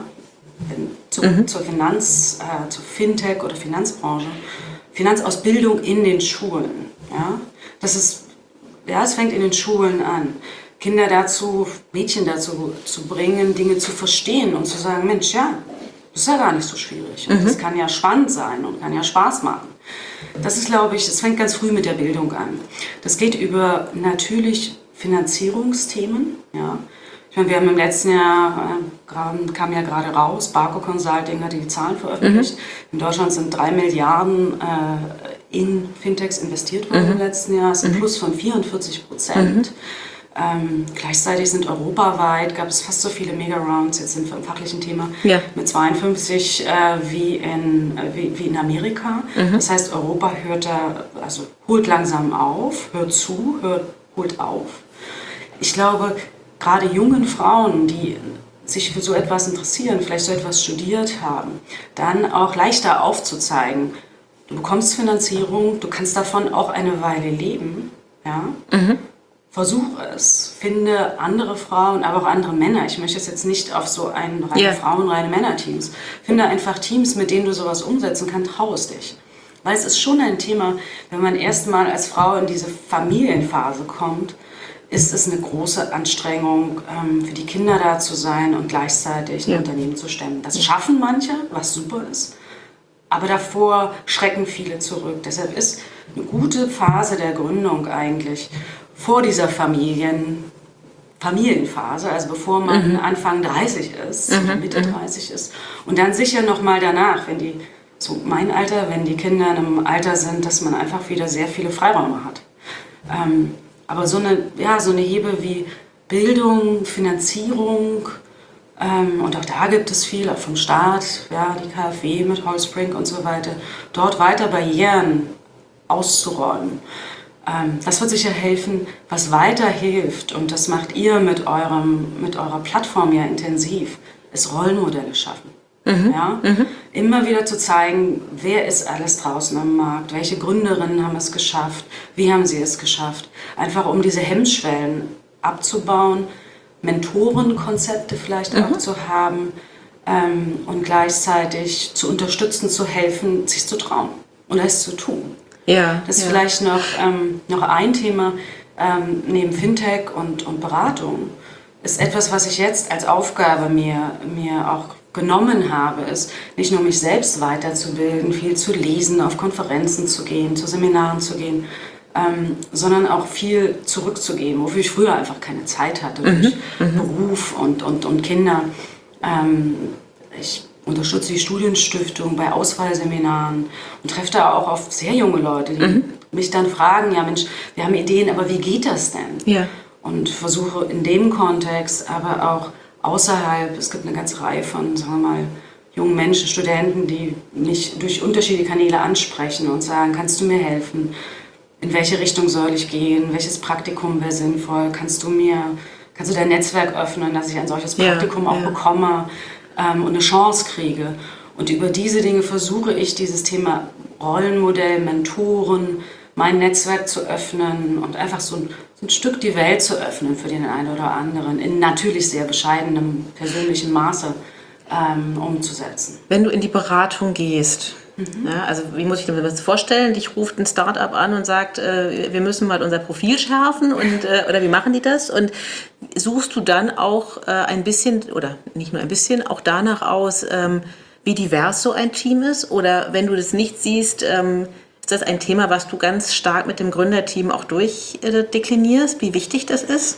C: zu, mhm. zur Finanz, äh, zur Fintech oder Finanzbranche, Finanzausbildung in den Schulen. Ja, das ist, ja, es fängt in den Schulen an. Kinder dazu, Mädchen dazu zu bringen, Dinge zu verstehen und zu sagen, Mensch, ja, das ist ja gar nicht so schwierig. Und mhm. das kann ja spannend sein und kann ja Spaß machen. Das ist, glaube ich, das fängt ganz früh mit der Bildung an. Das geht über natürlich Finanzierungsthemen. Ja. Ich meine, wir haben im letzten Jahr, äh, kam ja gerade raus, Barco Consulting hatte die Zahlen veröffentlicht. Mhm. In Deutschland sind drei Milliarden äh, in Fintechs investiert worden mhm. im letzten Jahr. Das ist ein mhm. Plus von vierundvierzig Prozent. Mhm. Ähm, gleichzeitig sind europaweit, gab es fast so viele Mega-Rounds, jetzt sind wir im fachlichen Thema, ja. mit zweiundfünfzig äh, wie, in, äh, wie, wie in Amerika. Mhm. Das heißt, Europa hört da, also holt langsam auf, hört zu, hört, holt auf. Ich glaube, gerade jungen Frauen, die sich für so etwas interessieren, vielleicht so etwas studiert haben, dann auch leichter aufzuzeigen, du bekommst Finanzierung, du kannst davon auch eine Weile leben, ja. Mhm. Versuch es, finde andere Frauen, aber auch andere Männer. Ich möchte es jetzt nicht auf so ein reine yeah. Frauen, reine Männer-Teams. Finde einfach Teams, mit denen du sowas umsetzen kannst, trau es dich. Weil es ist schon ein Thema, wenn man erstmal als Frau in diese Familienphase kommt, ist es eine große Anstrengung, ähm, für die Kinder da zu sein und gleichzeitig ein yeah. Unternehmen zu stemmen. Das schaffen manche, was super ist. Aber davor schrecken viele zurück. Deshalb ist eine gute Phase der Gründung eigentlich vor dieser Familien, Familienphase, also bevor man mhm. Anfang dreißig ist, mhm. Mitte mhm. dreißig ist. Und dann sicher nochmal danach, wenn die, so mein Alter, wenn die Kinder in einem Alter sind, dass man einfach wieder sehr viele Freiräume hat. Ähm, aber so eine, ja, so eine Hebel wie Bildung, Finanzierung, ähm, und auch da gibt es viel, auch vom Staat, ja, die K f W mit Holzbrink und so weiter, dort weiter Barrieren auszuräumen. Ähm, das wird sicher helfen, was weiter hilft, und das macht ihr mit, eurem, mit eurer Plattform ja intensiv, ist Rollenmodelle schaffen. Mhm. Ja? Mhm. Immer wieder zu zeigen, wer ist alles draußen am Markt, welche Gründerinnen haben es geschafft, wie haben sie es geschafft, einfach um diese Hemmschwellen abzubauen, Mentorenkonzepte vielleicht mhm. auch zu haben, ähm, und gleichzeitig zu unterstützen, zu helfen, sich zu trauen und es zu tun. Ja, das ist ja. vielleicht noch, ähm, noch ein Thema, ähm, neben Fintech und, und Beratung, ist etwas, was ich jetzt als Aufgabe mir, mir auch genommen habe, ist nicht nur mich selbst weiterzubilden, viel zu lesen, auf Konferenzen zu gehen, zu Seminaren zu gehen, ähm, sondern auch viel zurückzugeben, wofür ich früher einfach keine Zeit hatte, durch mhm. Beruf und, und, und Kinder. Ähm, ich unterstütze die Studienstiftung bei Auswahlseminaren und treffe da auch auf sehr junge Leute, die mhm. mich dann fragen, ja Mensch, wir haben Ideen, aber wie geht das denn? Ja. Und versuche in dem Kontext, aber auch außerhalb, es gibt eine ganze Reihe von, sagen wir mal, jungen Menschen, Studenten, die mich durch unterschiedliche Kanäle ansprechen und sagen, kannst du mir helfen? In welche Richtung soll ich gehen? Welches Praktikum wäre sinnvoll? Kannst du mir, kannst du dein Netzwerk öffnen, dass ich ein solches Praktikum ja, auch ja. bekomme? Und eine Chance kriege. Und über diese Dinge versuche ich, dieses Thema Rollenmodell, Mentoren, mein Netzwerk zu öffnen und einfach so ein, so ein Stück die Welt zu öffnen für den einen oder anderen, in natürlich sehr bescheidenem persönlichen Maße ähm, umzusetzen.
B: Wenn du in die Beratung gehst, mhm. ja, also wie muss ich mir das vorstellen? Dich ruft ein Start-up an und sagt, äh, wir müssen mal unser Profil schärfen, und, äh, oder wie machen die das? Und suchst du dann auch äh, ein bisschen, oder nicht nur ein bisschen, auch danach aus, ähm, wie divers so ein Team ist? Oder wenn du das nicht siehst, ähm, ist das ein Thema, was du ganz stark mit dem Gründerteam auch durchdeklinierst, wie wichtig das ist?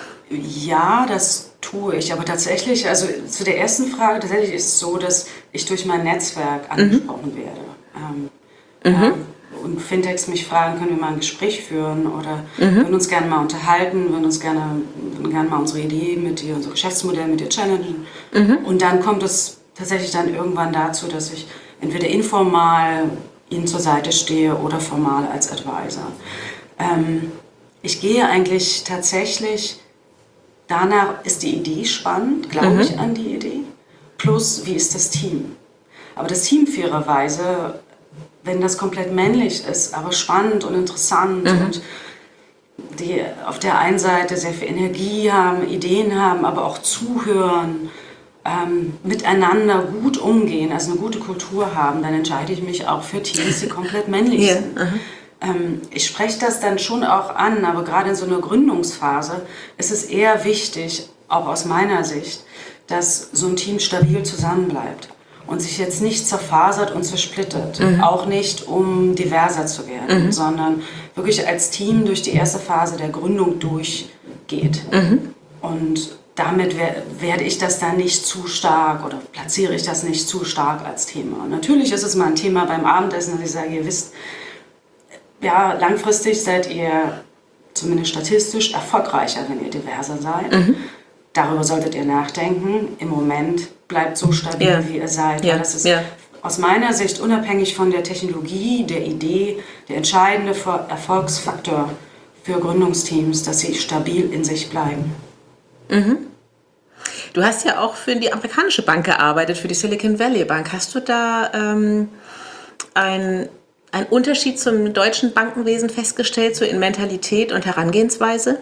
C: Ja, das tue ich. Aber tatsächlich, also zu der ersten Frage, tatsächlich ist es so, dass ich durch mein Netzwerk angesprochen mhm. werde. Ähm, mhm. ähm, und Fintechs mich fragen, können wir mal ein Gespräch führen oder mhm. würden uns gerne mal unterhalten, würden uns gerne, würden gerne mal unsere Idee mit dir, unser Geschäftsmodell mit dir challengen. Mhm. Und dann kommt es tatsächlich dann irgendwann dazu, dass ich entweder informal ihnen zur Seite stehe oder formal als Advisor. Ähm, ich gehe eigentlich tatsächlich Danach ist die Idee spannend, glaube mhm. ich an die Idee. Plus, wie ist das Team? Aber das Team fairerweise, wenn das komplett männlich ist, aber spannend und interessant mhm. und die auf der einen Seite sehr viel Energie haben, Ideen haben, aber auch zuhören, ähm, miteinander gut umgehen, also eine gute Kultur haben, dann entscheide ich mich auch für Teams, die komplett männlich yeah. sind. Uh-huh. Ähm, ich spreche das dann schon auch an, aber gerade in so einer Gründungsphase ist es eher wichtig, auch aus meiner Sicht, dass so ein Team stabil zusammenbleibt und sich jetzt nicht zerfasert und zersplittert. Mhm. Auch nicht, um diverser zu werden, mhm. sondern wirklich als Team durch die erste Phase der Gründung durchgeht. Mhm. Und damit wer- werde ich das dann nicht zu stark oder platziere ich das nicht zu stark als Thema. Und natürlich ist es mal ein Thema beim Abendessen, dass ich sage, ihr wisst, ja, langfristig seid ihr zumindest statistisch erfolgreicher, wenn ihr diverser seid. Mhm. Darüber solltet ihr nachdenken. Im Moment bleibt so stabil, ja. wie ihr seid.
B: Ja.
C: Weil das ist
B: ja.
C: aus meiner Sicht unabhängig von der Technologie, der Idee, der entscheidende Erfolgsfaktor für Gründungsteams, dass sie stabil in sich bleiben.
B: Mhm. Du hast ja auch für die amerikanische Bank gearbeitet, für die Silicon Valley Bank. Hast du da ähm, ein einen Unterschied zum deutschen Bankenwesen festgestellt, so in Mentalität und Herangehensweise?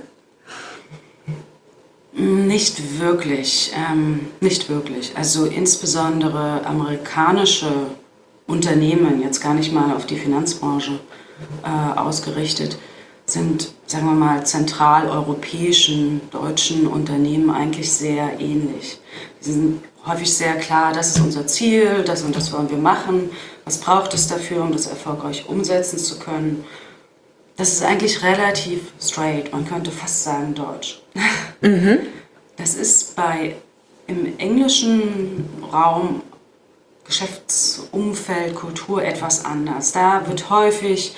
C: Nicht wirklich, ähm, nicht wirklich. Also insbesondere amerikanische Unternehmen, jetzt gar nicht mal auf die Finanzbranche äh, ausgerichtet, sind, sagen wir mal, zentraleuropäischen, deutschen Unternehmen eigentlich sehr ähnlich. Sie sind häufig sehr klar, das ist unser Ziel, das und das wollen wir machen, was braucht es dafür, um das erfolgreich umsetzen zu können. Das ist eigentlich relativ straight, man könnte fast sagen deutsch. Mhm. Das ist bei im englischen Raum, Geschäftsumfeld, Kultur etwas anders. Da wird häufig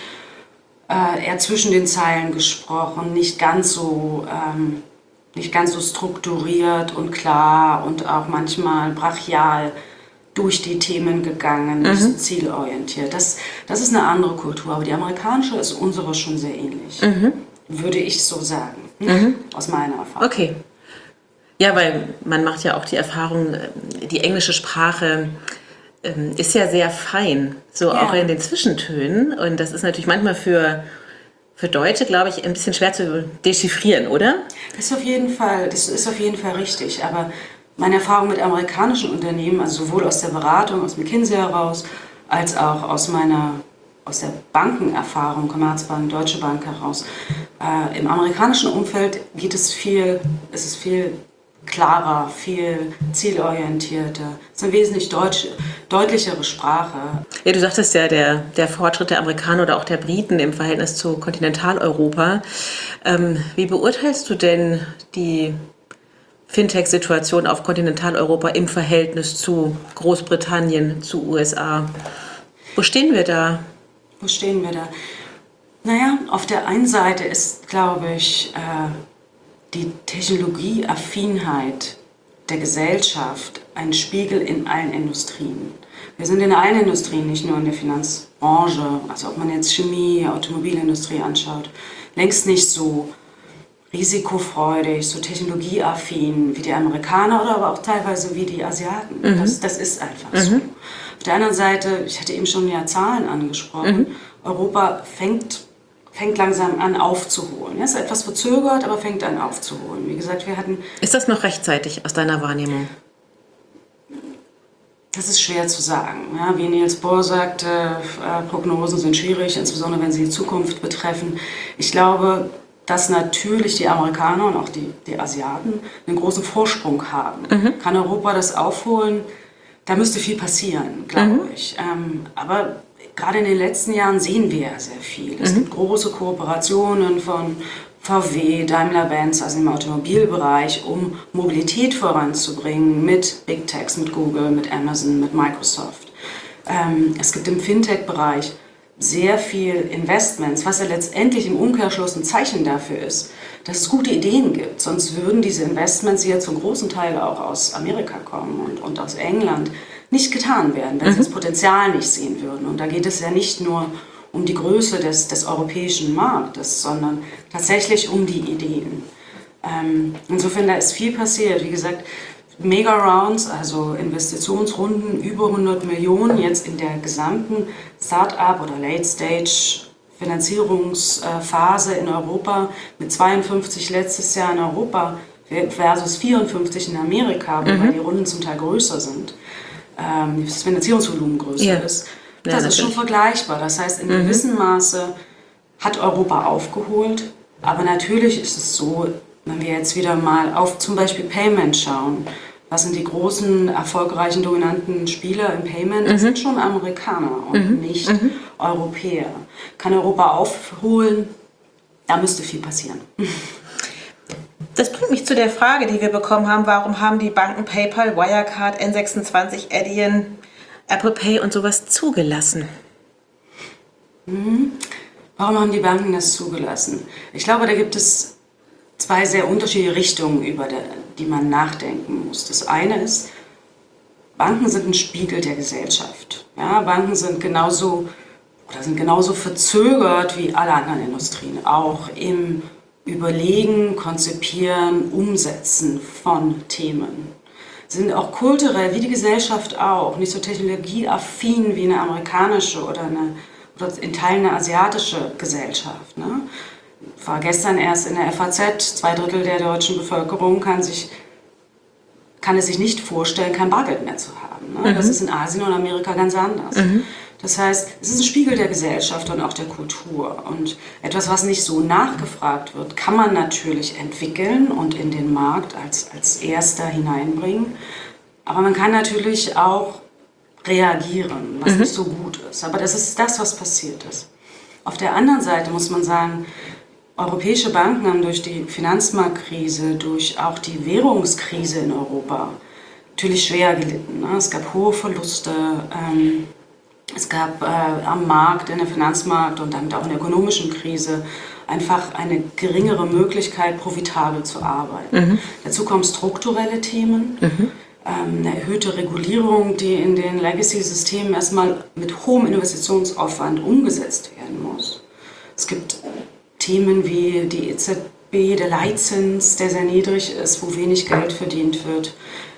C: äh, eher zwischen den Zeilen gesprochen, nicht ganz so, ähm, nicht ganz so strukturiert und klar und auch manchmal brachial durch die Themen gegangen, nicht so zielorientiert. Das, das ist eine andere Kultur, aber die amerikanische ist unsere schon sehr ähnlich, mhm. würde ich so sagen, mhm. aus meiner Erfahrung.
B: Okay. Ja, weil man macht ja auch die Erfahrung, die englische Sprache ähm, ist ja sehr fein, so ja. auch in den Zwischentönen. Und das ist natürlich manchmal für, für Deutsche, glaube ich, ein bisschen schwer zu dechiffrieren, oder?
C: Das ist auf jeden Fall, das ist auf jeden Fall richtig, aber meine Erfahrung mit amerikanischen Unternehmen, also sowohl aus der Beratung, aus McKinsey heraus, als auch aus meiner aus der Bankenerfahrung, Commerzbank, Deutsche Bank heraus. Äh, Im amerikanischen Umfeld geht es viel, es ist viel klarer, viel zielorientierter. Es ist eine wesentlich deutsch, deutlichere Sprache.
B: Ja, du sagtest ja, der, der Fortschritt der Amerikaner oder auch der Briten im Verhältnis zu Kontinentaleuropa. Ähm, wie beurteilst du denn die Fintech-Situation auf Kontinentaleuropa im Verhältnis zu Großbritannien, zu U S A? Wo stehen wir da?
C: Wo stehen wir da? Naja, auf der einen Seite ist, glaube ich, äh, die Technologieaffinheit der Gesellschaft ein Spiegel in allen Industrien. Wir sind in allen Industrien, nicht nur in der Finanzbranche, also ob man jetzt Chemie, Automobilindustrie anschaut, längst nicht so risikofreudig, so technologieaffin wie die Amerikaner oder aber auch teilweise wie die Asiaten. Mhm. Das, das ist einfach mhm. so. Auf der anderen Seite, ich hatte eben schon ja Zahlen angesprochen, mhm. Europa fängt, fängt langsam an aufzuholen. Ja, ist etwas verzögert, aber fängt an aufzuholen. Wie gesagt, wir hatten...
B: Ist das noch rechtzeitig aus deiner Wahrnehmung?
C: Das ist schwer zu sagen. Ja, wie Niels Bohr sagte, äh, Prognosen sind schwierig, insbesondere wenn sie die Zukunft betreffen. Ich glaube, dass natürlich die Amerikaner und auch die, die Asiaten einen großen Vorsprung haben. Mhm. Kann Europa das aufholen? Da müsste viel passieren, glaube mhm. ich. Ähm, aber gerade in den letzten Jahren sehen wir ja sehr viel. Es mhm. gibt große Kooperationen von V W, Daimler-Benz, also im Automobilbereich, um Mobilität voranzubringen mit Big Techs, mit Google, mit Amazon, mit Microsoft. Ähm, es gibt im Fintech-Bereich sehr viel Investments, was ja letztendlich im Umkehrschluss ein Zeichen dafür ist, dass es gute Ideen gibt. Sonst würden diese Investments, die ja zum großen Teil auch aus Amerika kommen und, und aus England, nicht getan werden, wenn mhm. sie das Potenzial nicht sehen würden. Und da geht es ja nicht nur um die Größe des, des europäischen Marktes, sondern tatsächlich um die Ideen. Ähm, insofern, da ist viel passiert. Wie gesagt, Mega-Rounds, also Investitionsrunden über hundert Millionen jetzt in der gesamten Start-up- oder Late-Stage-Finanzierungsphase in Europa mit zweiundfünfzig letztes Jahr in Europa versus vierundfünfzig in Amerika, wobei mhm. die Runden zum Teil größer sind, ähm, das Finanzierungsvolumen größer ja. ist. Das ja, ist schon vergleichbar. Das heißt, in mhm. gewissem Maße hat Europa aufgeholt, aber natürlich ist es so, wenn wir jetzt wieder mal auf zum Beispiel Payment schauen, was sind die großen, erfolgreichen, dominanten Spieler im Payment? Das mhm. sind schon Amerikaner und mhm. nicht mhm. Europäer. Kann Europa aufholen? Da müsste viel passieren.
B: Das bringt mich zu der Frage, die wir bekommen haben, warum haben die Banken PayPal, Wirecard, N sechsundzwanzig, Adyen, Apple Pay und sowas zugelassen?
C: Mhm. Warum haben die Banken das zugelassen? Ich glaube, da gibt es zwei sehr unterschiedliche Richtungen, über die man nachdenken muss. Das eine ist, Banken sind ein Spiegel der Gesellschaft. Ja, Banken sind genauso, oder sind genauso verzögert wie alle anderen Industrien, auch im Überlegen, Konzipieren, Umsetzen von Themen. Sind auch kulturell, wie die Gesellschaft auch, nicht so technologieaffin wie eine amerikanische oder, eine, oder in Teilen eine asiatische Gesellschaft. Ne? Ich war gestern erst in der F A Z, zwei Drittel der deutschen Bevölkerung kann, sich, kann es sich nicht vorstellen, kein Bargeld mehr zu haben. Ne? Mhm. Das ist in Asien und Amerika ganz anders. Mhm. Das heißt, es ist ein Spiegel der Gesellschaft und auch der Kultur. Und etwas, was nicht so nachgefragt wird, kann man natürlich entwickeln und in den Markt als, als Erster hineinbringen. Aber man kann natürlich auch reagieren, was mhm. nicht so gut ist. Aber das ist das, was passiert ist. Auf der anderen Seite muss man sagen, europäische Banken haben durch die Finanzmarktkrise, durch auch die Währungskrise in Europa natürlich schwer gelitten. Ne? Es gab hohe Verluste, ähm, es gab äh, am Markt, in der Finanzmarkt und damit auch in der ökonomischen Krise einfach eine geringere Möglichkeit, profitabel zu arbeiten. Mhm. Dazu kommen strukturelle Themen, mhm. ähm, eine erhöhte Regulierung, die in den Legacy-Systemen erstmal mit hohem Investitionsaufwand umgesetzt werden muss. Es gibt Themen wie die E Z B, der Leitzins, der sehr niedrig ist, wo wenig Geld verdient wird.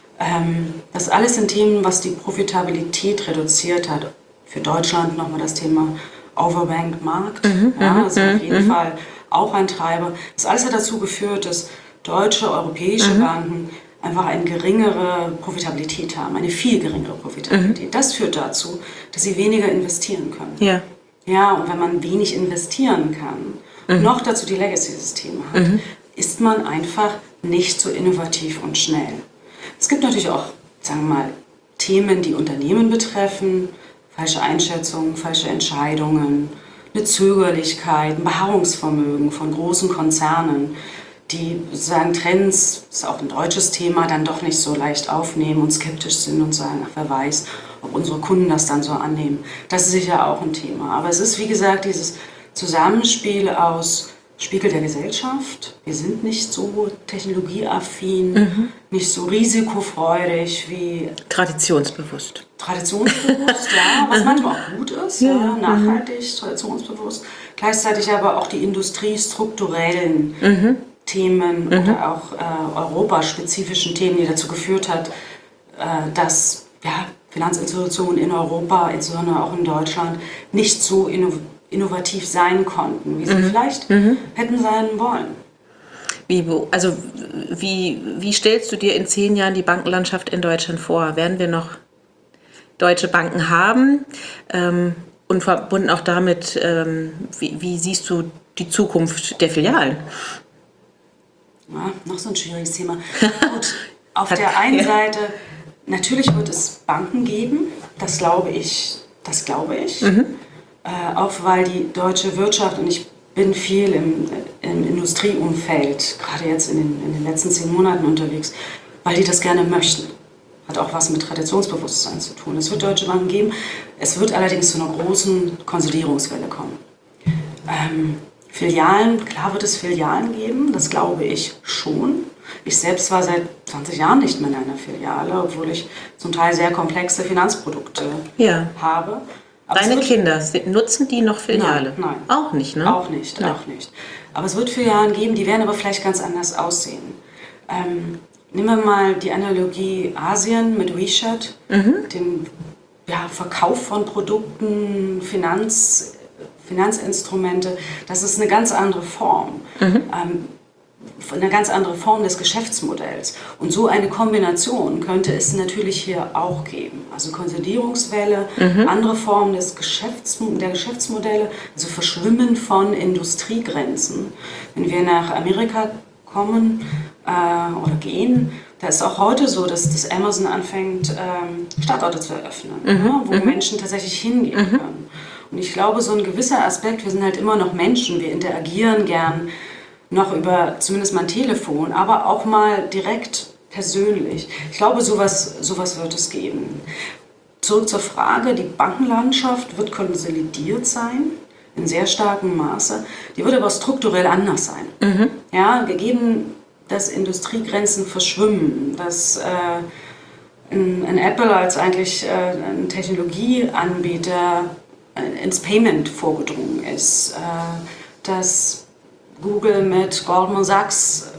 C: Ähm, das alles sind Themen, was die Profitabilität reduziert hat. Für Deutschland nochmal das Thema Overbanked Markt. Mhm, ja, das ist auf jeden mhm. Fall auch ein Treiber. Das alles hat dazu geführt, dass deutsche, europäische mhm. Banken einfach eine geringere Profitabilität haben, eine viel geringere Profitabilität. Mhm. Das führt dazu, dass sie weniger investieren können. Ja, ja und wenn man wenig investieren kann, mhm. noch dazu die Legacy-Systeme hat, mhm. ist man einfach nicht so innovativ und schnell. Es gibt natürlich auch, sagen wir mal, Themen, die Unternehmen betreffen, falsche Einschätzungen, falsche Entscheidungen, eine Zögerlichkeit, ein Beharrungsvermögen von großen Konzernen, die sozusagen Trends, das ist auch ein deutsches Thema, dann doch nicht so leicht aufnehmen und skeptisch sind und sagen, ach, wer weiß, ob unsere Kunden das dann so annehmen. Das ist sicher auch ein Thema. Aber es ist, wie gesagt, dieses Zusammenspiel aus Spiegel der Gesellschaft. Wir sind nicht so technologieaffin, mhm. nicht so risikofreudig wie...
B: Traditionsbewusst.
C: Traditionsbewusst, ja, was manchmal auch gut ist, ja, ja, nachhaltig, mhm. traditionsbewusst. Gleichzeitig aber auch die industriestrukturellen mhm. Themen mhm. oder auch äh, europaspezifischen Themen, die dazu geführt hat, äh, dass ja, Finanzinstitutionen in Europa, insbesondere auch in Deutschland, nicht so innovativ innovativ sein konnten, wie sie mhm. vielleicht mhm. hätten sein wollen.
B: Wie, also wie, wie stellst du dir in zehn Jahren die Bankenlandschaft in Deutschland vor? Werden wir noch deutsche Banken haben? Ähm, und verbunden auch damit, ähm, wie, wie siehst du die Zukunft der Filialen?
C: Ja, noch so ein schwieriges Thema. Gut, auf der einen Seite, natürlich wird es Banken geben, das glaube ich, das glaube ich. Mhm. Äh, auch weil die deutsche Wirtschaft, und ich bin viel im, im Industrieumfeld, gerade jetzt in den, in den letzten zehn Monaten unterwegs, weil die das gerne möchten. Hat auch was mit Traditionsbewusstsein zu tun. Es wird deutsche Banken geben, es wird allerdings zu einer großen Konsolidierungswelle kommen. Ähm, Filialen, klar wird es Filialen geben, das glaube ich schon. Ich selbst war seit zwanzig Jahren nicht mehr in einer Filiale, obwohl ich zum Teil sehr komplexe Finanzprodukte ja. habe. Aber
B: Deine
C: wird,
B: Kinder, nutzen die noch Filiale?
C: Nein, nein.
B: Auch nicht, ne?
C: Auch nicht,
B: Nein.
C: auch nicht. Aber es wird Filialen geben, die werden aber vielleicht ganz anders aussehen. Ähm, nehmen wir mal die Analogie Asien mit WeChat, mhm. dem ja, Verkauf von Produkten, Finanz, Finanzinstrumente. Das ist eine ganz andere Form. Mhm. Ähm, eine ganz andere Form des Geschäftsmodells. Und so eine Kombination könnte es natürlich hier auch geben. Also Konsolidierungswelle, mhm. andere Formen des Geschäfts, der Geschäftsmodelle, also Verschwimmen von Industriegrenzen. Wenn wir nach Amerika kommen äh, oder gehen, da ist auch heute so, dass das Amazon anfängt, ähm, Standorte zu eröffnen, mhm. ne, wo mhm. Menschen tatsächlich hingehen mhm. können. Und ich glaube, so ein gewisser Aspekt, wir sind halt immer noch Menschen, wir interagieren gern, noch über zumindest mal ein Telefon, aber auch mal direkt persönlich. Ich glaube, sowas, sowas wird es geben. Zurück zur Frage, die Bankenlandschaft wird konsolidiert sein, in sehr starkem Maße. Die wird aber strukturell anders sein. Mhm. Ja, gegeben, dass Industriegrenzen verschwimmen, dass äh, ein, ein Apple als eigentlich äh, ein Technologieanbieter äh, ins Payment vorgedrungen ist, äh, dass Google mit Goldman Sachs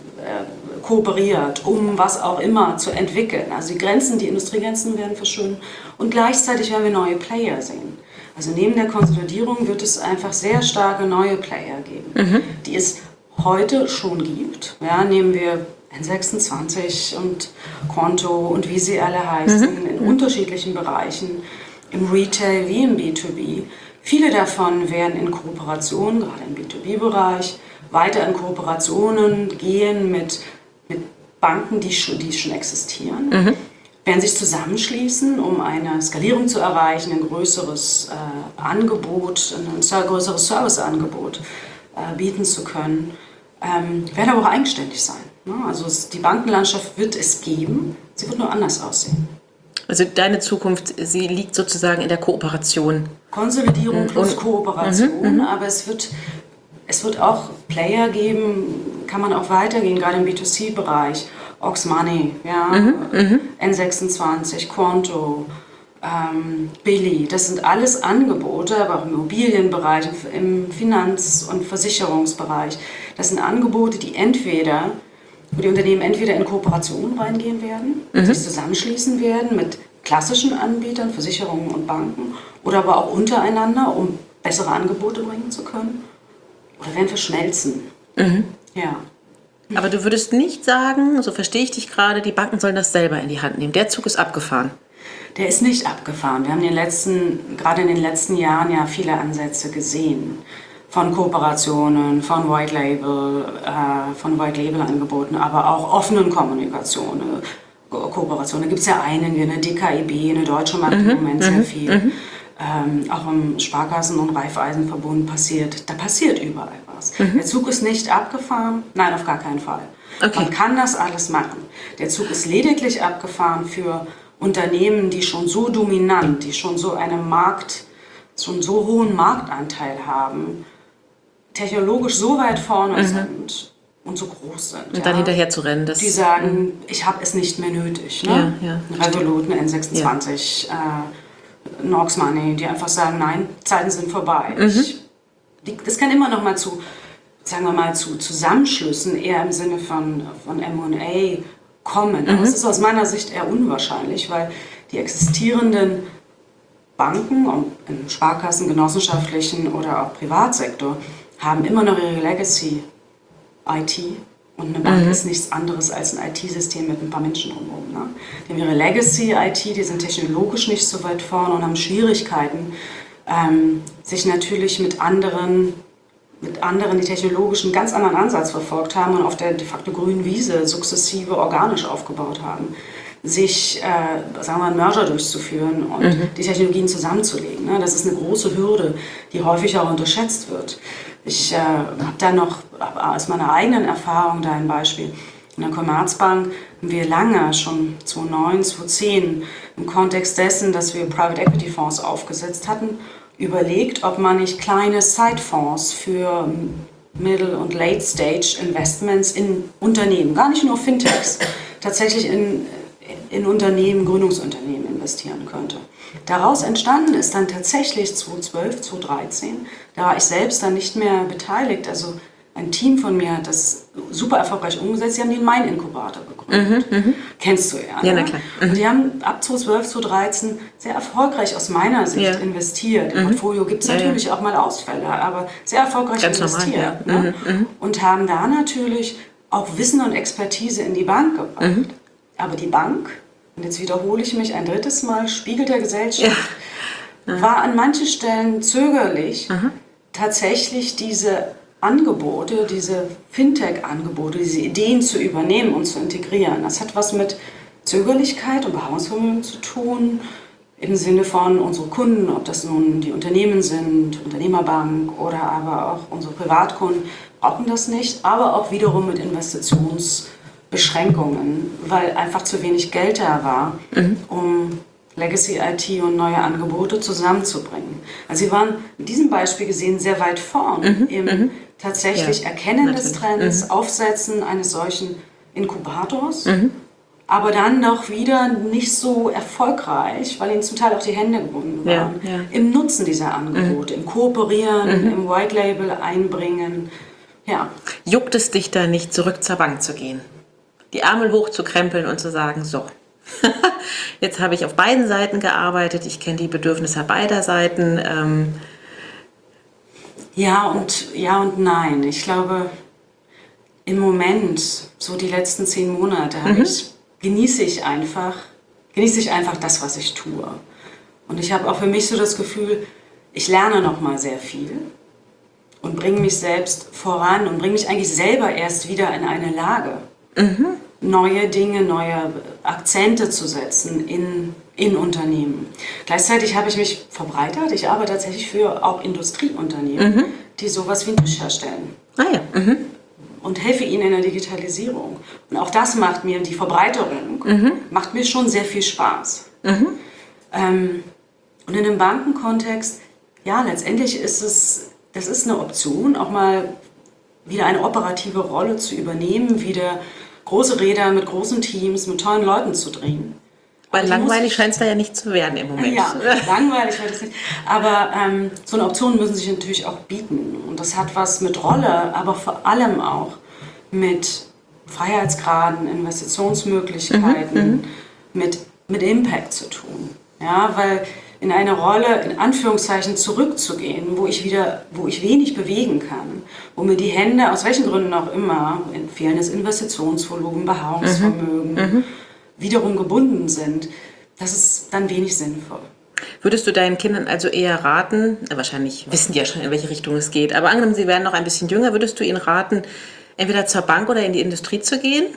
C: äh, kooperiert, um was auch immer zu entwickeln. Also die Grenzen, die Industriegrenzen werden verschwinden und gleichzeitig werden wir neue Player sehen. Also neben der Konsolidierung wird es einfach sehr starke neue Player geben, mhm. die es heute schon gibt. Ja, nehmen wir N sechsundzwanzig und Konto und wie sie alle heißen, mhm. in mhm. unterschiedlichen Bereichen, im Retail wie im B zwei B. Viele davon werden in Kooperation, gerade im B zwei B-Bereich, weiter in Kooperationen gehen mit, mit Banken, die schon, die schon existieren, mhm. werden sich zusammenschließen, um eine Skalierung zu erreichen, ein größeres äh, Angebot, ein, ein größeres Serviceangebot äh, bieten zu können, ähm, werden aber auch eigenständig sein. Ne? Also es, die Bankenlandschaft wird es geben, sie wird nur anders aussehen.
B: Also deine Zukunft, sie liegt sozusagen in der Kooperation.
C: Konsolidierung plus und, Kooperation, mhm, aber es wird, es wird auch Player geben, kann man auch weitergehen, gerade im B zwei C-Bereich. Ox Money, ja, mhm, N sechsundzwanzig, Konto, ähm, Billy, das sind alles Angebote, aber auch im Immobilienbereich, im Finanz- und Versicherungsbereich. Das sind Angebote, die entweder wo die Unternehmen entweder in Kooperation reingehen werden, mhm. sich zusammenschließen werden mit klassischen Anbietern, Versicherungen und Banken oder aber auch untereinander, um bessere Angebote bringen zu können, oder werden verschmelzen. Mhm. Ja.
B: Aber du würdest nicht sagen, so verstehe ich dich gerade, die Banken sollen das selber in die Hand nehmen. Der Zug ist abgefahren.
C: Der ist nicht abgefahren. Wir haben in den letzten, gerade in den letzten Jahren ja viele Ansätze gesehen. Von Kooperationen, von White Label, äh, von White Label Angeboten, aber auch offenen Kommunikationen, Ko Kooperationen. Da gibt es ja einige, eine D K I B, eine Deutsche macht mhm, im Moment sehr viel. Mhm. Ähm, auch im Sparkassen- und Raiffeisenverbund passiert, da passiert überall was. Mhm. Der Zug ist nicht abgefahren, nein, auf gar keinen Fall. Okay. Man kann das alles machen. Der Zug ist lediglich abgefahren für Unternehmen, die schon so dominant, die schon so einen Markt, so einen so hohen Marktanteil haben, technologisch so weit vorne mhm. sind und so groß sind.
B: Und ja, dann hinterher zu rennen. Das
C: die sagen, mhm. ich habe es nicht mehr nötig. Ne? Ja, ja, Revolut, eine N sechsundzwanzig, ja. äh, Ox Money, die einfach sagen, nein, Zeiten sind vorbei. Mhm. Ich, die, das kann immer noch mal zu, sagen wir mal, zu Zusammenschlüssen, eher im Sinne von, von M und A kommen. Aber mhm. es ist aus meiner Sicht eher unwahrscheinlich, weil die existierenden Banken, im Sparkassen, genossenschaftlichen oder auch Privatsektor, haben immer noch ihre Legacy-I T. Und eine Bank mhm. ist nichts anderes als ein I T-System mit ein paar Menschen drumherum. Ne? Die haben ihre Legacy-I T, die sind technologisch nicht so weit vorne und haben Schwierigkeiten, ähm, sich natürlich mit anderen, mit anderen, die technologisch einen ganz anderen Ansatz verfolgt haben und auf der de facto grünen Wiese sukzessive organisch aufgebaut haben, sich, äh, sagen wir mal, einen Merger durchzuführen und mhm. die Technologien zusammenzulegen. Ne? Das ist eine große Hürde, die häufig auch unterschätzt wird. Ich äh, habe da noch aus meiner eigenen Erfahrung da ein Beispiel. In der Commerzbank haben wir lange, schon zweitausendneun, zweitausendzehn, im Kontext dessen, dass wir Private Equity Fonds aufgesetzt hatten, überlegt, ob man nicht kleine Sidefonds für Middle- und Late-Stage Investments in Unternehmen, gar nicht nur Fintechs, tatsächlich in, in Unternehmen, Gründungsunternehmen investieren könnte. Daraus entstanden ist dann tatsächlich zweitausendzwölf, zweitausenddreizehn, da war ich selbst dann nicht mehr beteiligt, also ein Team von mir hat das super erfolgreich umgesetzt. Sie haben den Main-Inkubator gegründet. Mhm, Kennst du ja,
B: ja,
C: ne?
B: na klar. Mhm.
C: Und die haben ab zweitausendzwölf, zweitausenddreizehn sehr erfolgreich aus meiner Sicht ja. investiert. Im mhm. Portfolio gibt es ja, natürlich ja. auch mal Ausfälle, aber sehr erfolgreich Ganz investiert. Normal, ja. ne? mhm, und haben da natürlich auch Wissen und Expertise in die Bank gebracht. Mhm. Aber die Bank, und jetzt wiederhole ich mich ein drittes Mal, Spiegel der Gesellschaft, ja. war an manchen Stellen zögerlich, mhm. tatsächlich diese Angebote, diese Fintech-Angebote, diese Ideen zu übernehmen und zu integrieren. Das hat was mit Zögerlichkeit und Beharrungsvermögen zu tun, im Sinne von unsere Kunden, ob das nun die Unternehmen sind, Unternehmerbank oder aber auch unsere Privatkunden, brauchen das nicht, aber auch wiederum mit Investitionsbeschränkungen, weil einfach zu wenig Geld da war, mhm. um Legacy-I T und neue Angebote zusammenzubringen. Also sie waren in diesem Beispiel gesehen sehr weit vorn mhm, im mhm. tatsächlich ja, Erkennen natürlich. des Trends, mhm. Aufsetzen eines solchen Inkubators, mhm. aber dann doch wieder nicht so erfolgreich, weil ihnen zum Teil auch die Hände gebunden waren, ja, ja. im Nutzen dieser Angebote, mhm. im Kooperieren, mhm. im White Label einbringen. Ja.
B: Juckt es dich da nicht, zurück zur Bank zu gehen? Die Ärmel hochzukrempeln und zu sagen, so, jetzt habe ich auf beiden Seiten gearbeitet, ich kenne die Bedürfnisse beider Seiten. Ähm
C: ja, und, ja und nein. Ich glaube, im Moment, so die letzten zehn Monate, mhm. ich, genieße ich einfach, genieße ich einfach das, was ich tue. Und ich habe auch für mich so das Gefühl, ich lerne noch mal sehr viel und bringe mich selbst voran und bringe mich eigentlich selber erst wieder in eine Lage, mhm. neue Dinge, neue Akzente zu setzen in, in Unternehmen. Gleichzeitig habe ich mich verbreitert. Ich arbeite tatsächlich für auch Industrieunternehmen, mhm. die sowas wie einen Tisch herstellen.
B: Ah ja. Mhm.
C: Und helfe ihnen in der Digitalisierung. Und auch das macht mir, die Verbreiterung, mhm. macht mir schon sehr viel Spaß. Mhm. Ähm, und in einem Bankenkontext, ja, letztendlich ist es, das ist eine Option, auch mal wieder eine operative Rolle zu übernehmen, wieder große Räder mit großen Teams, mit tollen Leuten zu drehen.
B: Weil langweilig scheint es da ja nicht zu werden im Moment.
C: Ja, langweilig wird es nicht. Aber ähm, so eine Option müssen sich natürlich auch bieten. Und das hat was mit Rolle, aber vor allem auch mit Freiheitsgraden, Investitionsmöglichkeiten, mhm, mit, mit Impact zu tun. Ja, weil in eine Rolle, in Anführungszeichen, zurückzugehen, wo ich wieder, wo ich wenig bewegen kann, wo mir die Hände, aus welchen Gründen auch immer, fehlendes Investitionsvolumen, Beharrungsvermögen, mhm, wiederum gebunden sind, das ist dann wenig sinnvoll.
B: Würdest du deinen Kindern also eher raten, wahrscheinlich wissen die ja schon, in welche Richtung es geht, aber angenommen, sie wären noch ein bisschen jünger, würdest du ihnen raten, entweder zur Bank oder in die Industrie zu gehen?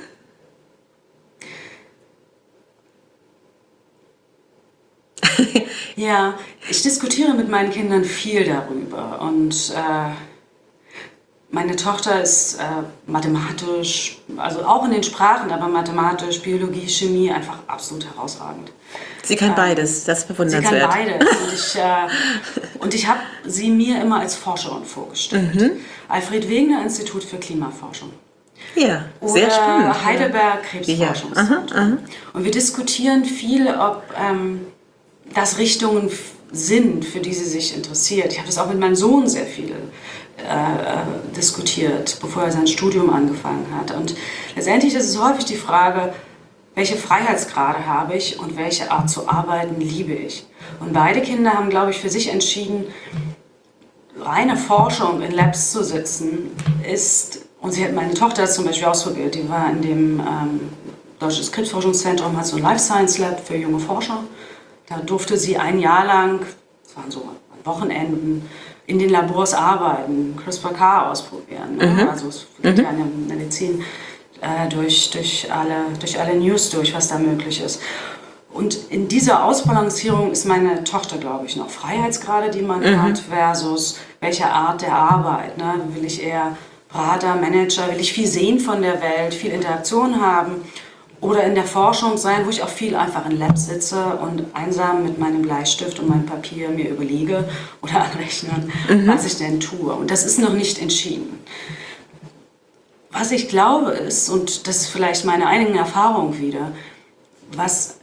C: Ja, ich diskutiere mit meinen Kindern viel darüber und äh, meine Tochter ist äh, mathematisch, also auch in den Sprachen, aber mathematisch, Biologie, Chemie einfach absolut herausragend.
B: Sie kann ähm, beides, das ist bewundernswert.
C: Sie kann beides und ich, äh, und ich habe sie mir immer als Forscherin vorgestellt. Mhm. Alfred Wegener Institut für Klimaforschung.
B: Ja,
C: oder
B: sehr spannend.
C: Heidelberg Krebsforschungszentrum. Ja. Aha, aha. Und wir diskutieren viel, ob ähm, das Richtungen sind, für die sie sich interessiert. Ich habe das auch mit meinem Sohn sehr viel äh, diskutiert, bevor er sein Studium angefangen hat. Und letztendlich ist es häufig die Frage, welche Freiheitsgrade habe ich und welche Art zu arbeiten liebe ich. Und beide Kinder haben, glaube ich, für sich entschieden, reine Forschung in Labs zu sitzen, ist, und sie hat, meine Tochter hat zum Beispiel ausprobiert, die war in dem ähm, Deutsches Krebsforschungszentrum, hat so ein Life Science Lab für junge Forscher. Da durfte sie ein Jahr lang, das waren so Wochenenden, in den Labors arbeiten, CRISPR-Cas ausprobieren. Mhm. Ne? Also es geht ja in der Medizin äh, durch, durch, alle, durch alle News durch, was da möglich ist. Und in dieser Ausbalancierung ist meine Tochter, glaube ich, noch Freiheitsgrade, die man mhm. hat, versus welche Art der Arbeit. Ne? Will ich eher Berater, Manager, will ich viel sehen von der Welt, viel Interaktion haben? Oder in der Forschung sein, wo ich auch viel einfach in Labs sitze und einsam mit meinem Bleistift und meinem Papier mir überlege oder an Rechnern, mhm. was ich denn tue. Und das ist noch nicht entschieden. Was ich glaube ist, und das ist vielleicht meine eigene Erfahrung wieder, was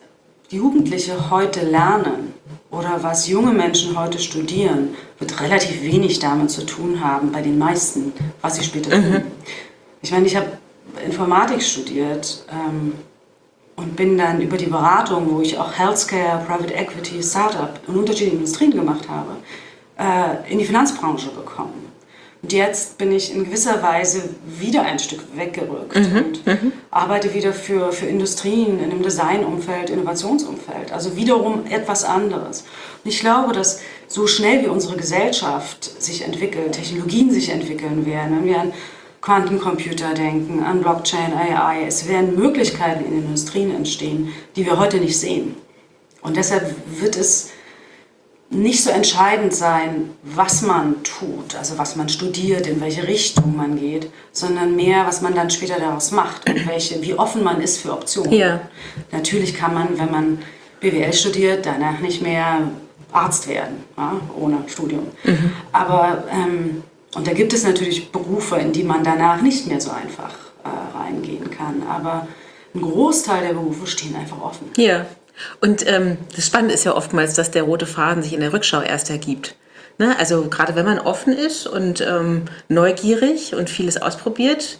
C: Jugendliche heute lernen oder was junge Menschen heute studieren, wird relativ wenig damit zu tun haben, bei den meisten, was sie später tun. Mhm. Ich meine, ich habe Informatik studiert ähm, und bin dann über die Beratung, wo ich auch Healthcare, Private Equity, Startup in unterschiedlichen Industrien gemacht habe, äh, in die Finanzbranche bekommen. Und jetzt bin ich in gewisser Weise wieder ein Stück weggerückt mhm, und mhm. arbeite wieder für, für Industrien in einem Designumfeld, Innovationsumfeld. Also wiederum etwas anderes. Und ich glaube, dass so schnell wie unsere Gesellschaft sich entwickelt, Technologien sich entwickeln werden, wenn wir an Quantencomputer denken, an Blockchain, A I, es werden Möglichkeiten in Industrien entstehen, die wir heute nicht sehen. Und deshalb wird es nicht so entscheidend sein, was man tut, also was man studiert, in welche Richtung man geht, sondern mehr, was man dann später daraus macht und welche, wie offen man ist für Optionen. Ja. Natürlich kann man, wenn man B W L studiert, danach nicht mehr Arzt werden, ja, ohne Studium. Mhm. Aber, ähm, und da gibt es natürlich Berufe, in die man danach nicht mehr so einfach äh, reingehen kann. Aber ein Großteil der Berufe stehen einfach offen.
B: Ja. Und ähm, das Spannende ist ja oftmals, dass der rote Faden sich in der Rückschau erst ergibt. Ne? Also gerade wenn man offen ist und ähm, neugierig und vieles ausprobiert,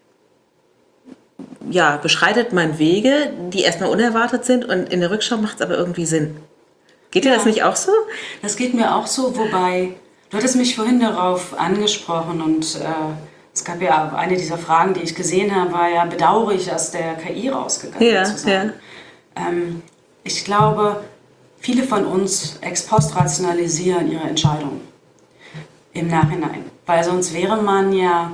B: ja, beschreitet man Wege, die erstmal unerwartet sind und in der Rückschau macht es aber irgendwie Sinn. Geht dir ja. das nicht auch so?
C: Das geht mir auch so, wobei, du hattest mich vorhin darauf angesprochen und äh, es gab ja eine dieser Fragen, die ich gesehen habe, war ja, bedauere ich aus der K I rausgegangen
B: ja,
C: zu sein. Ja. Ähm, Ich glaube, viele von uns ex post rationalisieren ihre Entscheidungen im Nachhinein. Weil sonst wäre man ja,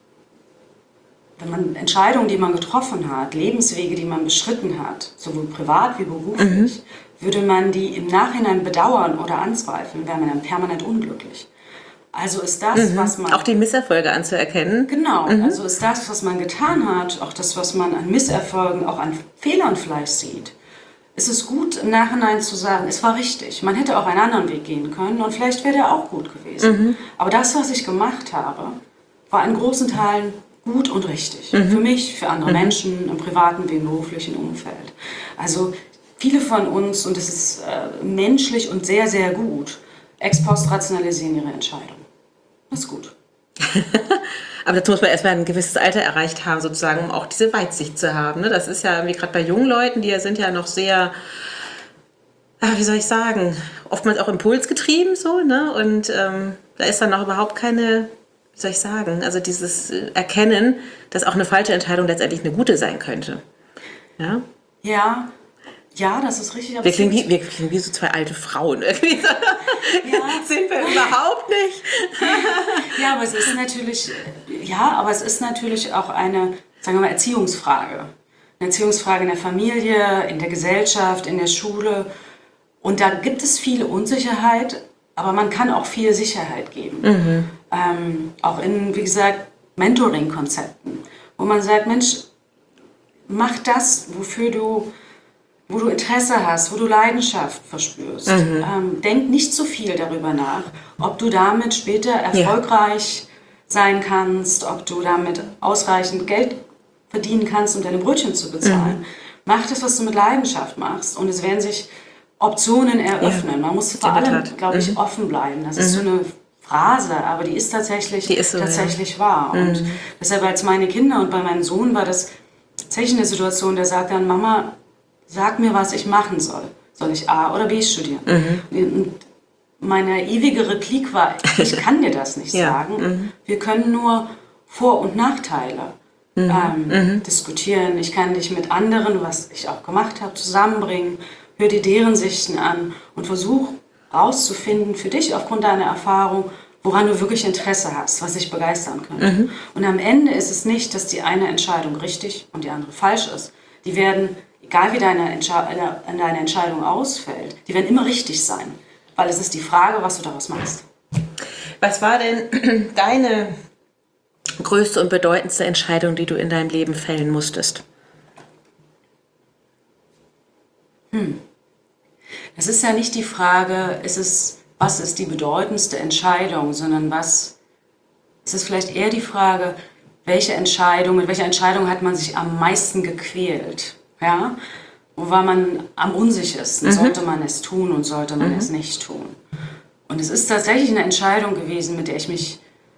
C: wenn man Entscheidungen, die man getroffen hat, Lebenswege, die man beschritten hat, sowohl privat wie beruflich, mhm. würde man die im Nachhinein bedauern oder anzweifeln, wäre man dann permanent unglücklich. Also ist das, mhm. was man...
B: Auch die Misserfolge anzuerkennen.
C: Genau, mhm. also ist das, was man getan hat, auch das, was man an Misserfolgen, auch an Fehlern vielleicht sieht, es ist gut, im Nachhinein zu sagen, es war richtig. Man hätte auch einen anderen Weg gehen können und vielleicht wäre der auch gut gewesen. Mhm. Aber das, was ich gemacht habe, war in großen Teilen gut und richtig. Mhm. Für mich, für andere mhm. Menschen, im privaten wie im beruflichen Umfeld. Also viele von uns, und es ist äh, menschlich und sehr, sehr gut, ex post rationalisieren ihre Entscheidung. Das ist gut.
B: Aber dazu muss man erstmal ein gewisses Alter erreicht haben, sozusagen, um auch diese Weitsicht zu haben. Ne? Das ist ja wie gerade bei jungen Leuten, die ja sind ja noch sehr, ach, wie soll ich sagen, oftmals auch impulsgetrieben so, ne? Und ähm, da ist dann noch überhaupt keine, wie soll ich sagen, also dieses Erkennen, dass auch eine falsche Entscheidung letztendlich eine gute sein könnte. Ja.
C: Ja. Ja, das ist richtig.
B: Wir klingen, wie, wir klingen wie so zwei alte Frauen. Irgendwie so. Ja. Sind wir überhaupt nicht.
C: Ja, aber es ist natürlich, ja, aber es ist natürlich auch eine, sagen wir mal, Erziehungsfrage. Eine Erziehungsfrage in der Familie, in der Gesellschaft, in der Schule. Und da gibt es viel Unsicherheit, aber man kann auch viel Sicherheit geben. Mhm. Ähm, auch in, wie gesagt, Mentoring-Konzepten, wo man sagt, Mensch, mach das, wofür du wo du Interesse hast, wo du Leidenschaft verspürst. Mhm. Ähm, denk nicht so viel darüber nach, ob du damit später erfolgreich ja. sein kannst, ob du damit ausreichend Geld verdienen kannst, um deine Brötchen zu bezahlen. Mhm. Mach das, was du mit Leidenschaft machst und es werden sich Optionen eröffnen. Ja. Man muss vor allem, glaube ich, mhm. offen bleiben. Das mhm. ist so eine Phrase, aber die ist tatsächlich, die ist so, tatsächlich ja. wahr. Mhm. Und deshalb als meine Kinder und bei meinem Sohn war das tatsächlich eine Situation, der sagt dann, Mama, sag mir, was ich machen soll. Soll ich A oder B studieren? Mhm. Und meine ewige Replik war, ich kann dir das nicht ja. sagen. Mhm. Wir können nur Vor- und Nachteile mhm. Ähm, mhm. diskutieren. Ich kann dich mit anderen, was ich auch gemacht habe, zusammenbringen. Hör dir deren Sichten an und versuch rauszufinden für dich aufgrund deiner Erfahrung, woran du wirklich Interesse hast, was dich begeistern könnte. Mhm. Und am Ende ist es nicht, dass die eine Entscheidung richtig und die andere falsch ist. Die werden egal wie deine, Entsche- deine Entscheidung ausfällt, die werden immer richtig sein. Weil es ist die Frage, was du daraus machst.
B: Was war denn deine größte und bedeutendste Entscheidung, die du in deinem Leben fällen musstest?
C: Hm. Das ist ja nicht die Frage, ist es, was ist die bedeutendste Entscheidung, sondern was, es ist vielleicht eher die Frage, welche Entscheidung, mit welcher Entscheidung hat man sich am meisten gequält? Ja? wo war man am unsichersten, mhm. sollte man es tun und sollte man mhm. es nicht tun. Und es ist tatsächlich eine Entscheidung gewesen, mit der ich mich,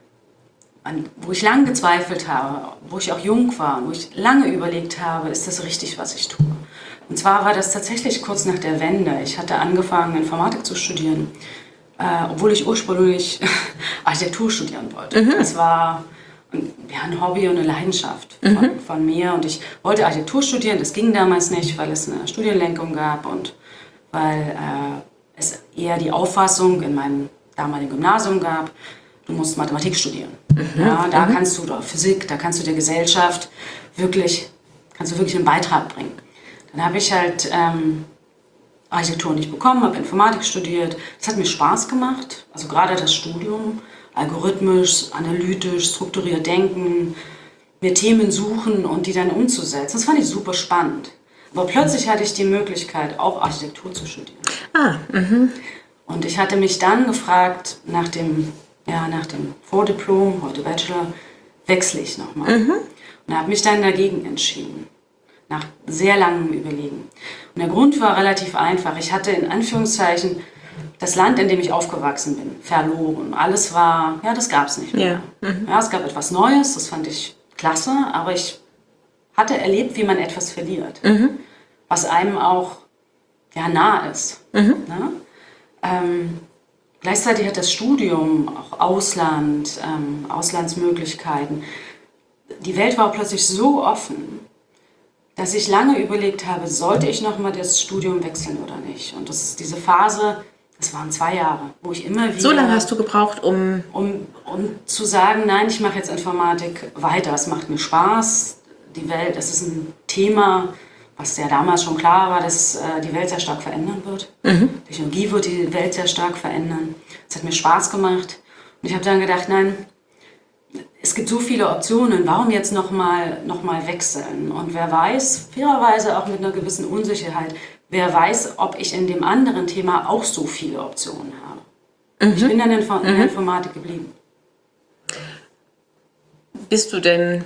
C: an, wo ich lange gezweifelt habe, wo ich auch jung war, wo ich lange überlegt habe, ist das richtig, was ich tue. Und zwar war das tatsächlich kurz nach der Wende. Ich hatte angefangen, Informatik zu studieren, äh, obwohl ich ursprünglich Architektur studieren wollte. Mhm. Das war ja, ein Hobby und eine Leidenschaft von, mhm. von mir. Und ich wollte Architektur studieren, das ging damals nicht, weil es eine Studienlenkung gab und weil äh, es eher die Auffassung in meinem damaligen Gymnasium gab, du musst Mathematik studieren. Mhm. Ja, da mhm. kannst du, oder Physik, da kannst du der Gesellschaft wirklich, kannst du wirklich einen Beitrag bringen. Dann habe ich halt ähm, Architektur nicht bekommen, habe Informatik studiert. Das hat mir Spaß gemacht, also gerade das Studium, algorithmisch, analytisch, strukturiert denken, mir Themen suchen und die dann umzusetzen. Das fand ich super spannend. Aber plötzlich hatte ich die Möglichkeit, auch Architektur zu studieren. Ah, mhm. Und ich hatte mich dann gefragt, nach dem, ja, nach dem Vordiplom, heute Bachelor, wechsle ich nochmal. Mhm. Und habe mich dann dagegen entschieden, nach sehr langem Überlegen. Und der Grund war relativ einfach. Ich hatte in Anführungszeichen das Land, in dem ich aufgewachsen bin, verloren. Alles war, ja, das gab es nicht mehr. Ja. Mhm. Ja, es gab etwas Neues, das fand ich klasse, aber ich hatte erlebt, wie man etwas verliert, mhm. was einem auch ja, nah ist. Mhm. Ne? Ähm, gleichzeitig hat das Studium, auch Ausland, ähm, Auslandsmöglichkeiten, die Welt war plötzlich so offen, dass ich lange überlegt habe, sollte ich nochmal das Studium wechseln oder nicht. Und das ist diese Phase, das waren zwei Jahre, wo ich immer wieder...
B: So lange hast du gebraucht, um...
C: Um, um zu sagen, nein, ich mache jetzt Informatik weiter, es macht mir Spaß. Die Welt, es ist ein Thema, was ja damals schon klar war, dass äh, die Welt sehr stark verändern wird. Mhm. Technologie wird die Welt sehr stark verändern. Es hat mir Spaß gemacht. Und ich habe dann gedacht, nein, es gibt so viele Optionen, warum jetzt nochmal noch mal wechseln? Und wer weiß, fairerweise auch mit einer gewissen Unsicherheit, wer weiß, ob ich in dem anderen Thema auch so viele Optionen habe. Mhm. Ich bin dann in, in der Informatik geblieben.
B: Bist du denn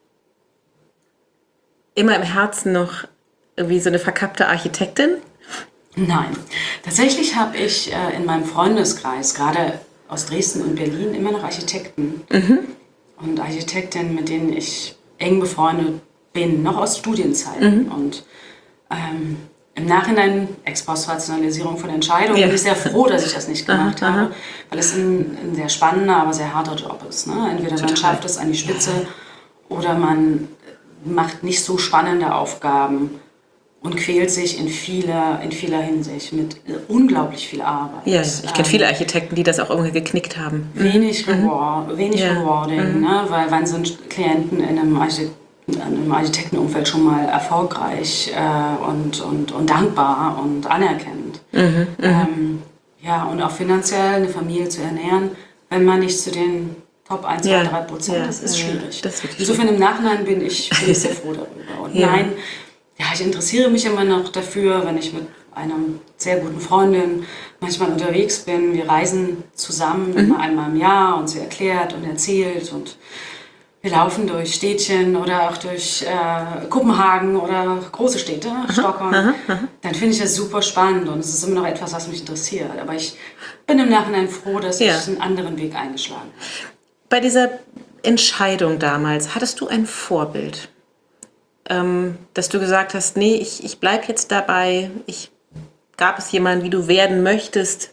B: immer im Herzen noch irgendwie so eine verkappte Architektin?
C: Nein. Tatsächlich habe ich äh, in meinem Freundeskreis, gerade aus Dresden und Berlin, immer noch Architekten mhm. und Architektinnen, mit denen ich eng befreundet bin, noch aus Studienzeiten. Mhm. Und ähm, im Nachhinein, Ex-Post-Rationalisierung von Entscheidungen, ja. bin ich sehr froh, dass ich das nicht gemacht aha, habe, aha. weil es ein, ein sehr spannender, aber sehr harter Job ist. Ne? Entweder Total. man schafft es an die Spitze oder man macht nicht so spannende Aufgaben und quält sich in vieler, in vieler Hinsicht mit unglaublich viel Arbeit.
B: Ja, ich kenne ähm, viele Architekten, die das auch irgendwie geknickt haben.
C: Wenig, mhm. reward, wenig ja. Rewarding, mhm. ne? Weil wann sind Klienten in einem, Architekt, in einem Architektenumfeld schon mal erfolgreich äh, und, und, und dankbar und anerkennend. Mhm. Ähm, ja, und auch finanziell eine Familie zu ernähren, wenn man nicht zu den Top eins, zwei, drei Prozent, ja, das ist schwierig. Das ist Insofern im Nachhinein bin ich, bin ich sehr froh darüber. Und ja. nein, ja, ich interessiere mich immer noch dafür, wenn ich mit einer sehr guten Freundin manchmal unterwegs bin. Wir reisen zusammen mhm. immer einmal im Jahr und sie erklärt und erzählt und wir laufen durch Städtchen oder auch durch äh, Kopenhagen oder große Städte, aha, Stockholm. Aha, aha. Dann finde ich das super spannend und es ist immer noch etwas, was mich interessiert. Aber ich bin im Nachhinein froh, dass ja. ich einen anderen Weg eingeschlagen habe.
B: Bei dieser Entscheidung damals, hattest du ein Vorbild? Ähm, dass du gesagt hast, nee, ich, ich bleibe jetzt dabei. Ich, gab es jemanden, wie du werden möchtest?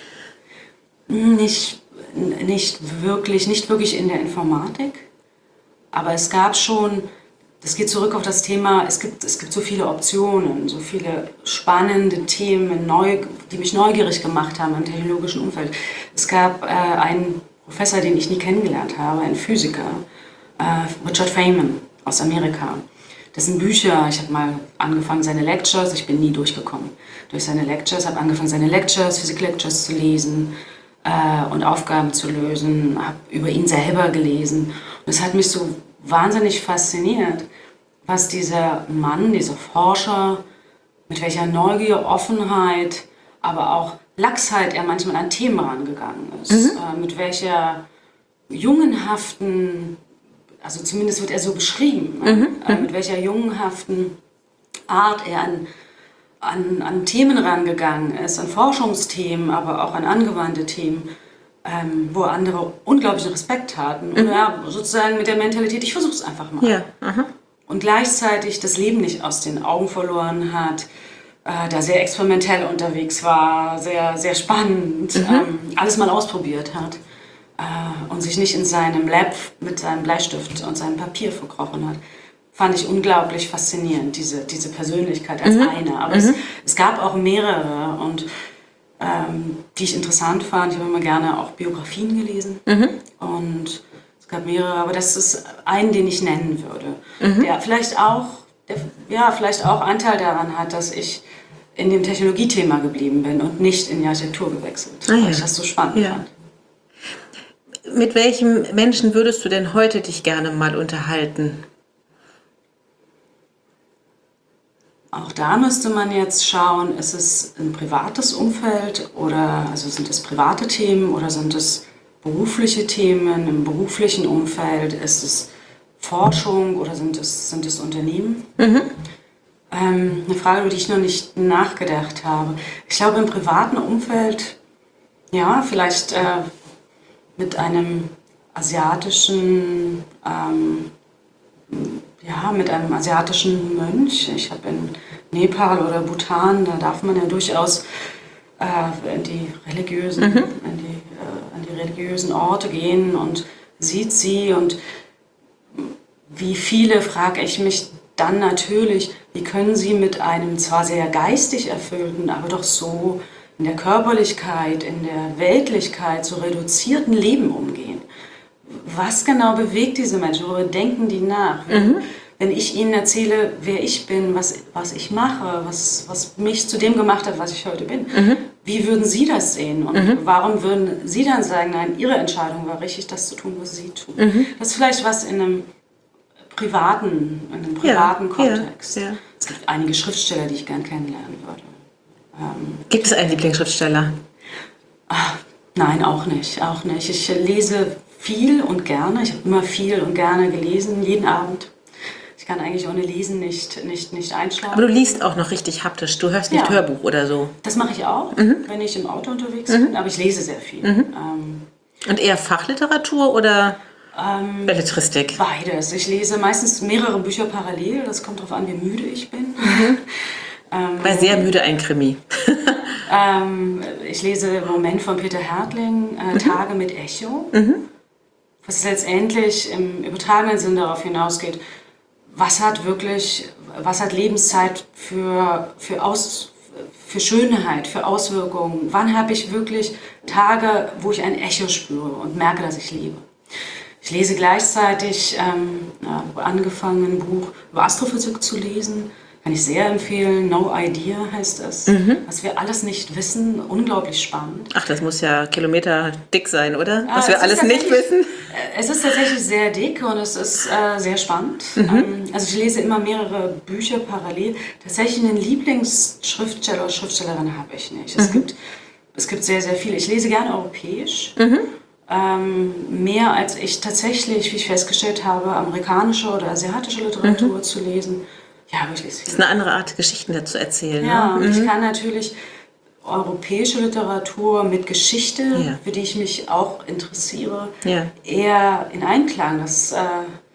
C: Nicht, nicht wirklich, nicht wirklich in der Informatik. Aber es gab schon, das geht zurück auf das Thema, es gibt, es gibt so viele Optionen, so viele spannende Themen, neu, die mich neugierig gemacht haben im technologischen Umfeld. Es gab äh, einen Professor, den ich nie kennengelernt habe, ein Physiker, äh, Richard Feynman aus Amerika. Dessen Bücher, ich habe mal angefangen, seine Lectures, ich bin nie durchgekommen durch seine Lectures, habe angefangen, seine Lectures, Physik-Lectures zu lesen äh, und Aufgaben zu lösen, habe über ihn selber gelesen. Und es hat mich so wahnsinnig fasziniert, was dieser Mann, dieser Forscher, mit welcher Neugier, Offenheit, aber auch Lachsheit er manchmal an Themen rangegangen ist, mhm. äh, mit welcher jungenhaften, also zumindest wird er so beschrieben, mhm. äh, mit welcher jungenhaften Art er an, an, an Themen rangegangen ist, an Forschungsthemen, aber auch an angewandte Themen, ähm, wo andere unglaublichen Respekt hatten. Mhm. Oder sozusagen mit der Mentalität, ich versuche es einfach mal.
B: Ja, aha.
C: Und gleichzeitig das Leben nicht aus den Augen verloren hat, äh, da sehr experimentell unterwegs war, sehr, sehr spannend, mhm. ähm, alles mal ausprobiert hat äh, und sich nicht in seinem Lab mit seinem Bleistift und seinem Papier verkrochen hat. Fand ich unglaublich faszinierend, diese, diese Persönlichkeit als mhm. eine. Aber mhm. es, es gab auch mehrere, und ähm, die ich interessant fand. Ich habe immer gerne auch Biografien gelesen. Mhm. Und es gab mehrere, aber das ist einen, den ich nennen würde. Mhm. Der vielleicht auch, der, ja, vielleicht auch Anteil daran hat, dass ich in dem Technologiethema geblieben bin und nicht in die Architektur gewechselt, ah, weil ja. ich das so spannend ja. fand.
B: Mit welchem Menschen würdest du denn heute dich gerne mal unterhalten?
C: Auch da müsste man jetzt schauen, ist es ein privates Umfeld oder also sind es private Themen oder sind es berufliche Themen im beruflichen Umfeld? Ist es Forschung oder sind es, sind es Unternehmen? Mhm. Ähm, eine Frage, über die ich noch nicht nachgedacht habe. Ich glaube, im privaten Umfeld, ja, vielleicht äh, mit einem asiatischen ähm, Ja, mit einem asiatischen Mönch. Ich habe in Nepal oder Bhutan, da darf man ja durchaus äh, in, die religiösen, mhm. in, die, äh, in die religiösen Orte gehen und sieht sie. Und wie viele, frage ich mich dann natürlich, wie können sie mit einem zwar sehr geistig erfüllten, aber doch so in der Körperlichkeit, in der Weltlichkeit, so reduzierten Leben umgehen? Was genau bewegt diese Menschen? Worüber denken die nach? Mhm. Wenn ich ihnen erzähle, wer ich bin, was, was ich mache, was, was mich zu dem gemacht hat, was ich heute bin, mhm. wie würden sie das sehen? Und mhm. warum würden sie dann sagen, nein, ihre Entscheidung war richtig, das zu tun, was sie tun? Mhm. Das ist vielleicht was in einem privaten, in einem privaten ja, Kontext. Ja, ja. Es gibt einige Schriftsteller, die ich gern kennenlernen würde. Ähm,
B: gibt es einen Lieblingsschriftsteller?
C: Ach, nein, auch nicht, auch nicht. Ich lese viel und gerne. Ich habe immer viel und gerne gelesen, jeden Abend. Ich kann eigentlich ohne Lesen nicht, nicht, nicht einschlafen.
B: Aber du liest auch noch richtig haptisch. Du hörst nicht ja. Hörbuch oder so.
C: Das mache ich auch, mhm. wenn ich im Auto unterwegs mhm. bin. Aber ich lese sehr viel. Mhm. Ähm,
B: und eher Fachliteratur oder ähm, Belletristik?
C: Beides. Ich lese meistens mehrere Bücher parallel. Das kommt darauf an, wie müde ich bin. Mhm.
B: ähm, Bei sehr müde ein Krimi.
C: ähm, ich lese im Moment von Peter Härtling äh, mhm. Tage mit Echo. Mhm. Was letztendlich im übertragenen Sinn darauf hinausgeht, was hat wirklich, was hat Lebenszeit für, für, Aus, für Schönheit, für Auswirkungen? Wann habe ich wirklich Tage, wo ich ein Echo spüre und merke, dass ich lebe? Ich lese gleichzeitig, ähm, ja, angefangen, ein Buch über Astrophysik zu lesen. Kann ich sehr empfehlen. No Idea heißt es. Mhm. Was wir alles nicht wissen. Unglaublich spannend.
B: Ach, das muss ja Kilometer dick sein, oder? Was ja, wir alles nicht wissen.
C: Es ist tatsächlich sehr dick und es ist äh, sehr spannend. Mhm. Ähm, also ich lese immer mehrere Bücher parallel. Tatsächlich einen Lieblingsschriftsteller oder Schriftstellerin habe ich nicht. Es, mhm. gibt, es gibt sehr, sehr viele. Ich lese gerne europäisch. Mhm. Ähm, mehr als ich tatsächlich, wie ich festgestellt habe, amerikanische oder asiatische Literatur mhm. zu lesen. Ja, aber ich lese viel.
B: Das ist eine andere Art, Geschichten dazu erzählen.
C: Ja,
B: ne?
C: und mhm. ich kann natürlich europäische Literatur mit Geschichte, ja. für die ich mich auch interessiere, ja. eher in Einklang das, äh,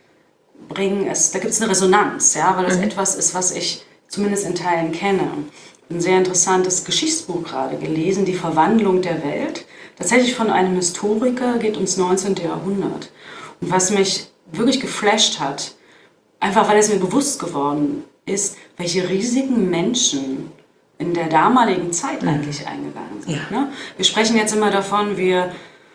C: bringen. Es, da gibt es eine Resonanz, ja, weil es mhm. etwas ist, was ich zumindest in Teilen kenne. Ein sehr interessantes Geschichtsbuch gerade gelesen, Die Verwandlung der Welt. Tatsächlich von einem Historiker, geht ums neunzehnten Jahrhundert. Und was mich wirklich geflasht hat, einfach weil es mir bewusst geworden ist, welche riesigen Menschen in der damaligen Zeit mhm. eigentlich eingegangen sind. Ja. Ne? Wir sprechen jetzt immer davon, wir,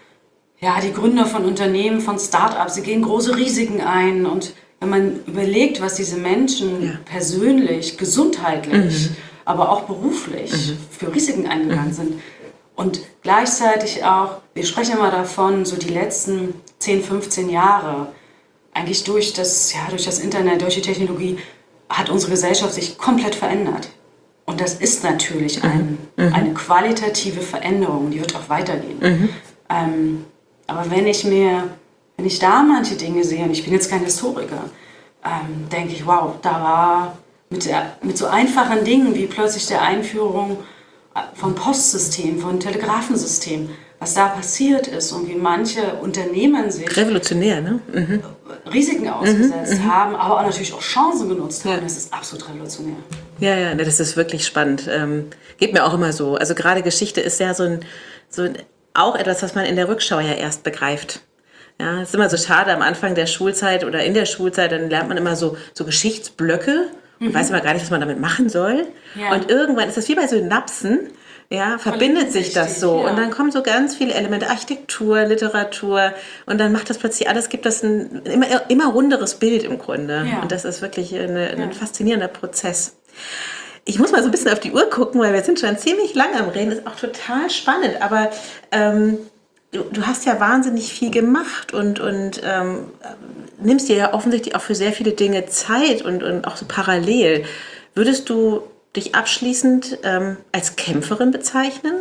C: ja, die Gründer von Unternehmen, von Start-ups, sie gehen große Risiken ein. Und wenn man überlegt, was diese Menschen ja. persönlich, gesundheitlich, mhm. aber auch beruflich mhm. für Risiken eingegangen mhm. sind. Und gleichzeitig auch, wir sprechen immer davon, so die letzten zehn, fünfzehn Jahre, eigentlich durch das, ja, durch das Internet, durch die Technologie, hat unsere Gesellschaft sich komplett verändert. Und das ist natürlich ein, mhm. eine qualitative Veränderung, die wird auch weitergehen. Mhm. Ähm, aber wenn ich mir, wenn ich da manche Dinge sehe, und ich bin jetzt kein Historiker, ähm, denke ich, wow, da war mit, der, mit so einfachen Dingen wie plötzlich der Einführung vom Postsystem, vom Telegrafensystem, was da passiert ist und wie manche Unternehmen sich
B: revolutionär, ne? Mhm.
C: Risiken ausgesetzt
B: mhm,
C: haben, aber auch natürlich auch Chancen genutzt haben.
B: Ja.
C: Das ist absolut revolutionär.
B: Ja, ja, das ist wirklich spannend. Ähm, geht mir auch immer so. Also gerade Geschichte ist ja so ein, so ein, auch etwas, was man in der Rückschau ja erst begreift. Ja, es ist immer so schade am Anfang der Schulzeit oder in der Schulzeit, dann lernt man immer so, so Geschichtsblöcke und mhm. weiß immer gar nicht, was man damit machen soll. Ja. Und irgendwann ist das wie bei Synapsen, ja, verbindet sich das so. Ja. Und dann kommen so ganz viele Elemente, Architektur, Literatur und dann macht das plötzlich alles, gibt das ein immer, immer runderes Bild im Grunde. Ja. Und das ist wirklich eine, ein ja. faszinierender Prozess. Ich muss mal so ein bisschen auf die Uhr gucken, weil wir sind schon ziemlich lange am Reden. Das ist auch total spannend, aber ähm, du, du hast ja wahnsinnig viel gemacht und, und ähm, nimmst dir ja offensichtlich auch für sehr viele Dinge Zeit und, und auch so parallel. Würdest du dich abschließend ähm, als Kämpferin bezeichnen?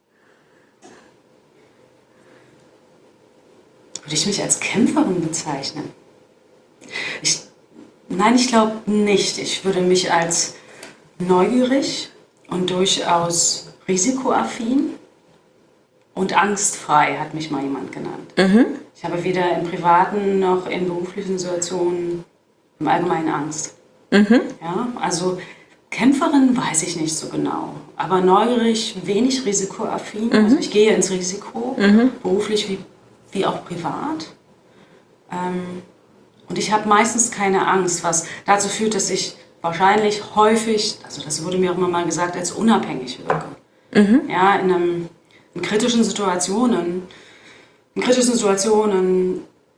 C: Würde ich mich als Kämpferin bezeichnen? Ich, nein, ich glaube nicht. Ich würde mich als neugierig und durchaus risikoaffin und angstfrei, hat mich mal jemand genannt. Mhm. Ich habe weder in privaten noch in beruflichen Situationen im Allgemeinen Angst. Mhm. Ja, also Kämpferin weiß ich nicht so genau, aber neugierig, wenig risikoaffin. Mhm. Also ich gehe ins Risiko, mhm. beruflich wie, wie auch privat. Ähm, und ich habe meistens keine Angst, was dazu führt, dass ich wahrscheinlich häufig, also das wurde mir auch immer mal gesagt, als unabhängig wirke. Mhm. Ja, in, einem, in kritischen Situationen, in kritischen Situationen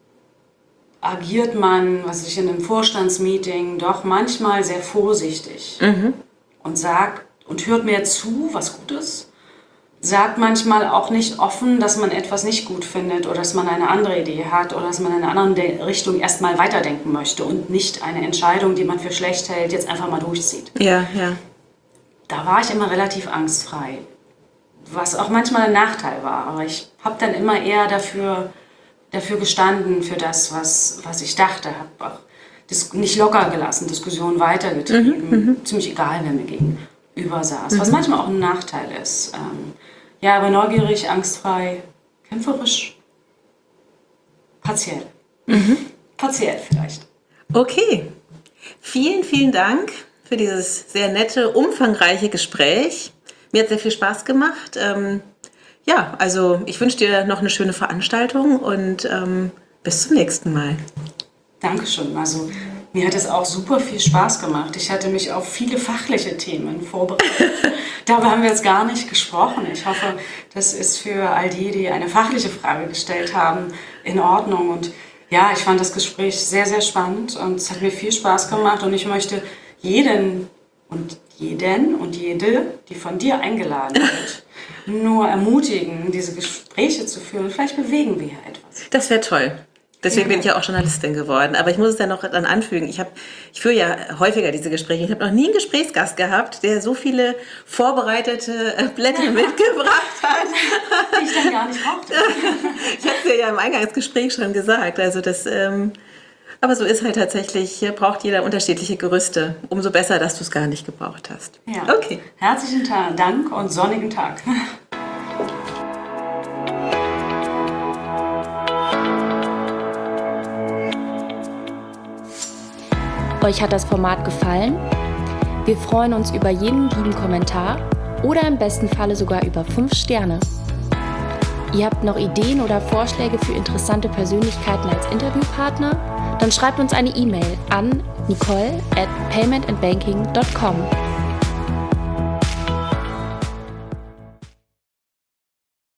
C: agiert man, was ich in einem Vorstandsmeeting, doch manchmal sehr vorsichtig mhm. und sagt und hört mehr zu, was gut ist, sagt manchmal auch nicht offen, dass man etwas nicht gut findet oder dass man eine andere Idee hat oder dass man in eine andere Richtung erstmal weiterdenken möchte und nicht eine Entscheidung, die man für schlecht hält, jetzt einfach mal durchzieht.
B: Ja, ja.
C: Da war ich immer relativ angstfrei, was auch manchmal ein Nachteil war, aber ich habe dann immer eher dafür dafür gestanden, für das, was, was ich dachte, habe auch dis- nicht locker gelassen, Diskussionen weitergetrieben, mhm, ziemlich egal, wer mir gegenüber saß, mhm. was manchmal auch ein Nachteil ist. Ähm, ja, aber neugierig, angstfrei, kämpferisch, partiell. Mhm. Partiell vielleicht.
B: Okay, vielen, vielen Dank für dieses sehr nette, umfangreiche Gespräch. Mir hat sehr viel Spaß gemacht. Ähm, Ja, also ich wünsche dir noch eine schöne Veranstaltung und ähm, bis zum nächsten Mal.
C: Dankeschön. Also mir hat es auch super viel Spaß gemacht. Ich hatte mich auf viele fachliche Themen vorbereitet. Darüber haben wir jetzt gar nicht gesprochen. Ich hoffe, das ist für all die, die eine fachliche Frage gestellt haben, in Ordnung. Und ja, ich fand das Gespräch sehr, sehr spannend und es hat mir viel Spaß gemacht. Und ich möchte jeden und jeden und jede, die von dir eingeladen wird, nur ermutigen, diese Gespräche zu führen. Vielleicht bewegen wir ja etwas.
B: Das wäre toll. Deswegen ja. bin ich ja auch Journalistin geworden. Aber ich muss es ja noch dann anfügen. Ich, hab, ich führe ja häufiger diese Gespräche. Ich habe noch nie einen Gesprächsgast gehabt, der so viele vorbereitete Blätter ja. mitgebracht hat.
C: Die ich dann gar nicht brauchte.
B: Ich habe es dir ja im Eingangsgespräch schon gesagt. Also das, ähm, aber so ist halt tatsächlich, hier braucht jeder unterschiedliche Gerüste. Umso besser, dass du es gar nicht gebraucht hast.
C: Ja. Okay. Herzlichen Dank und sonnigen Tag.
A: Euch hat das Format gefallen? Wir freuen uns über jeden lieben Kommentar oder im besten Falle sogar über fünf Sterne. Ihr habt noch Ideen oder Vorschläge für interessante Persönlichkeiten als Interviewpartner? Dann schreibt uns eine E-Mail an nicole at payment and banking dot com.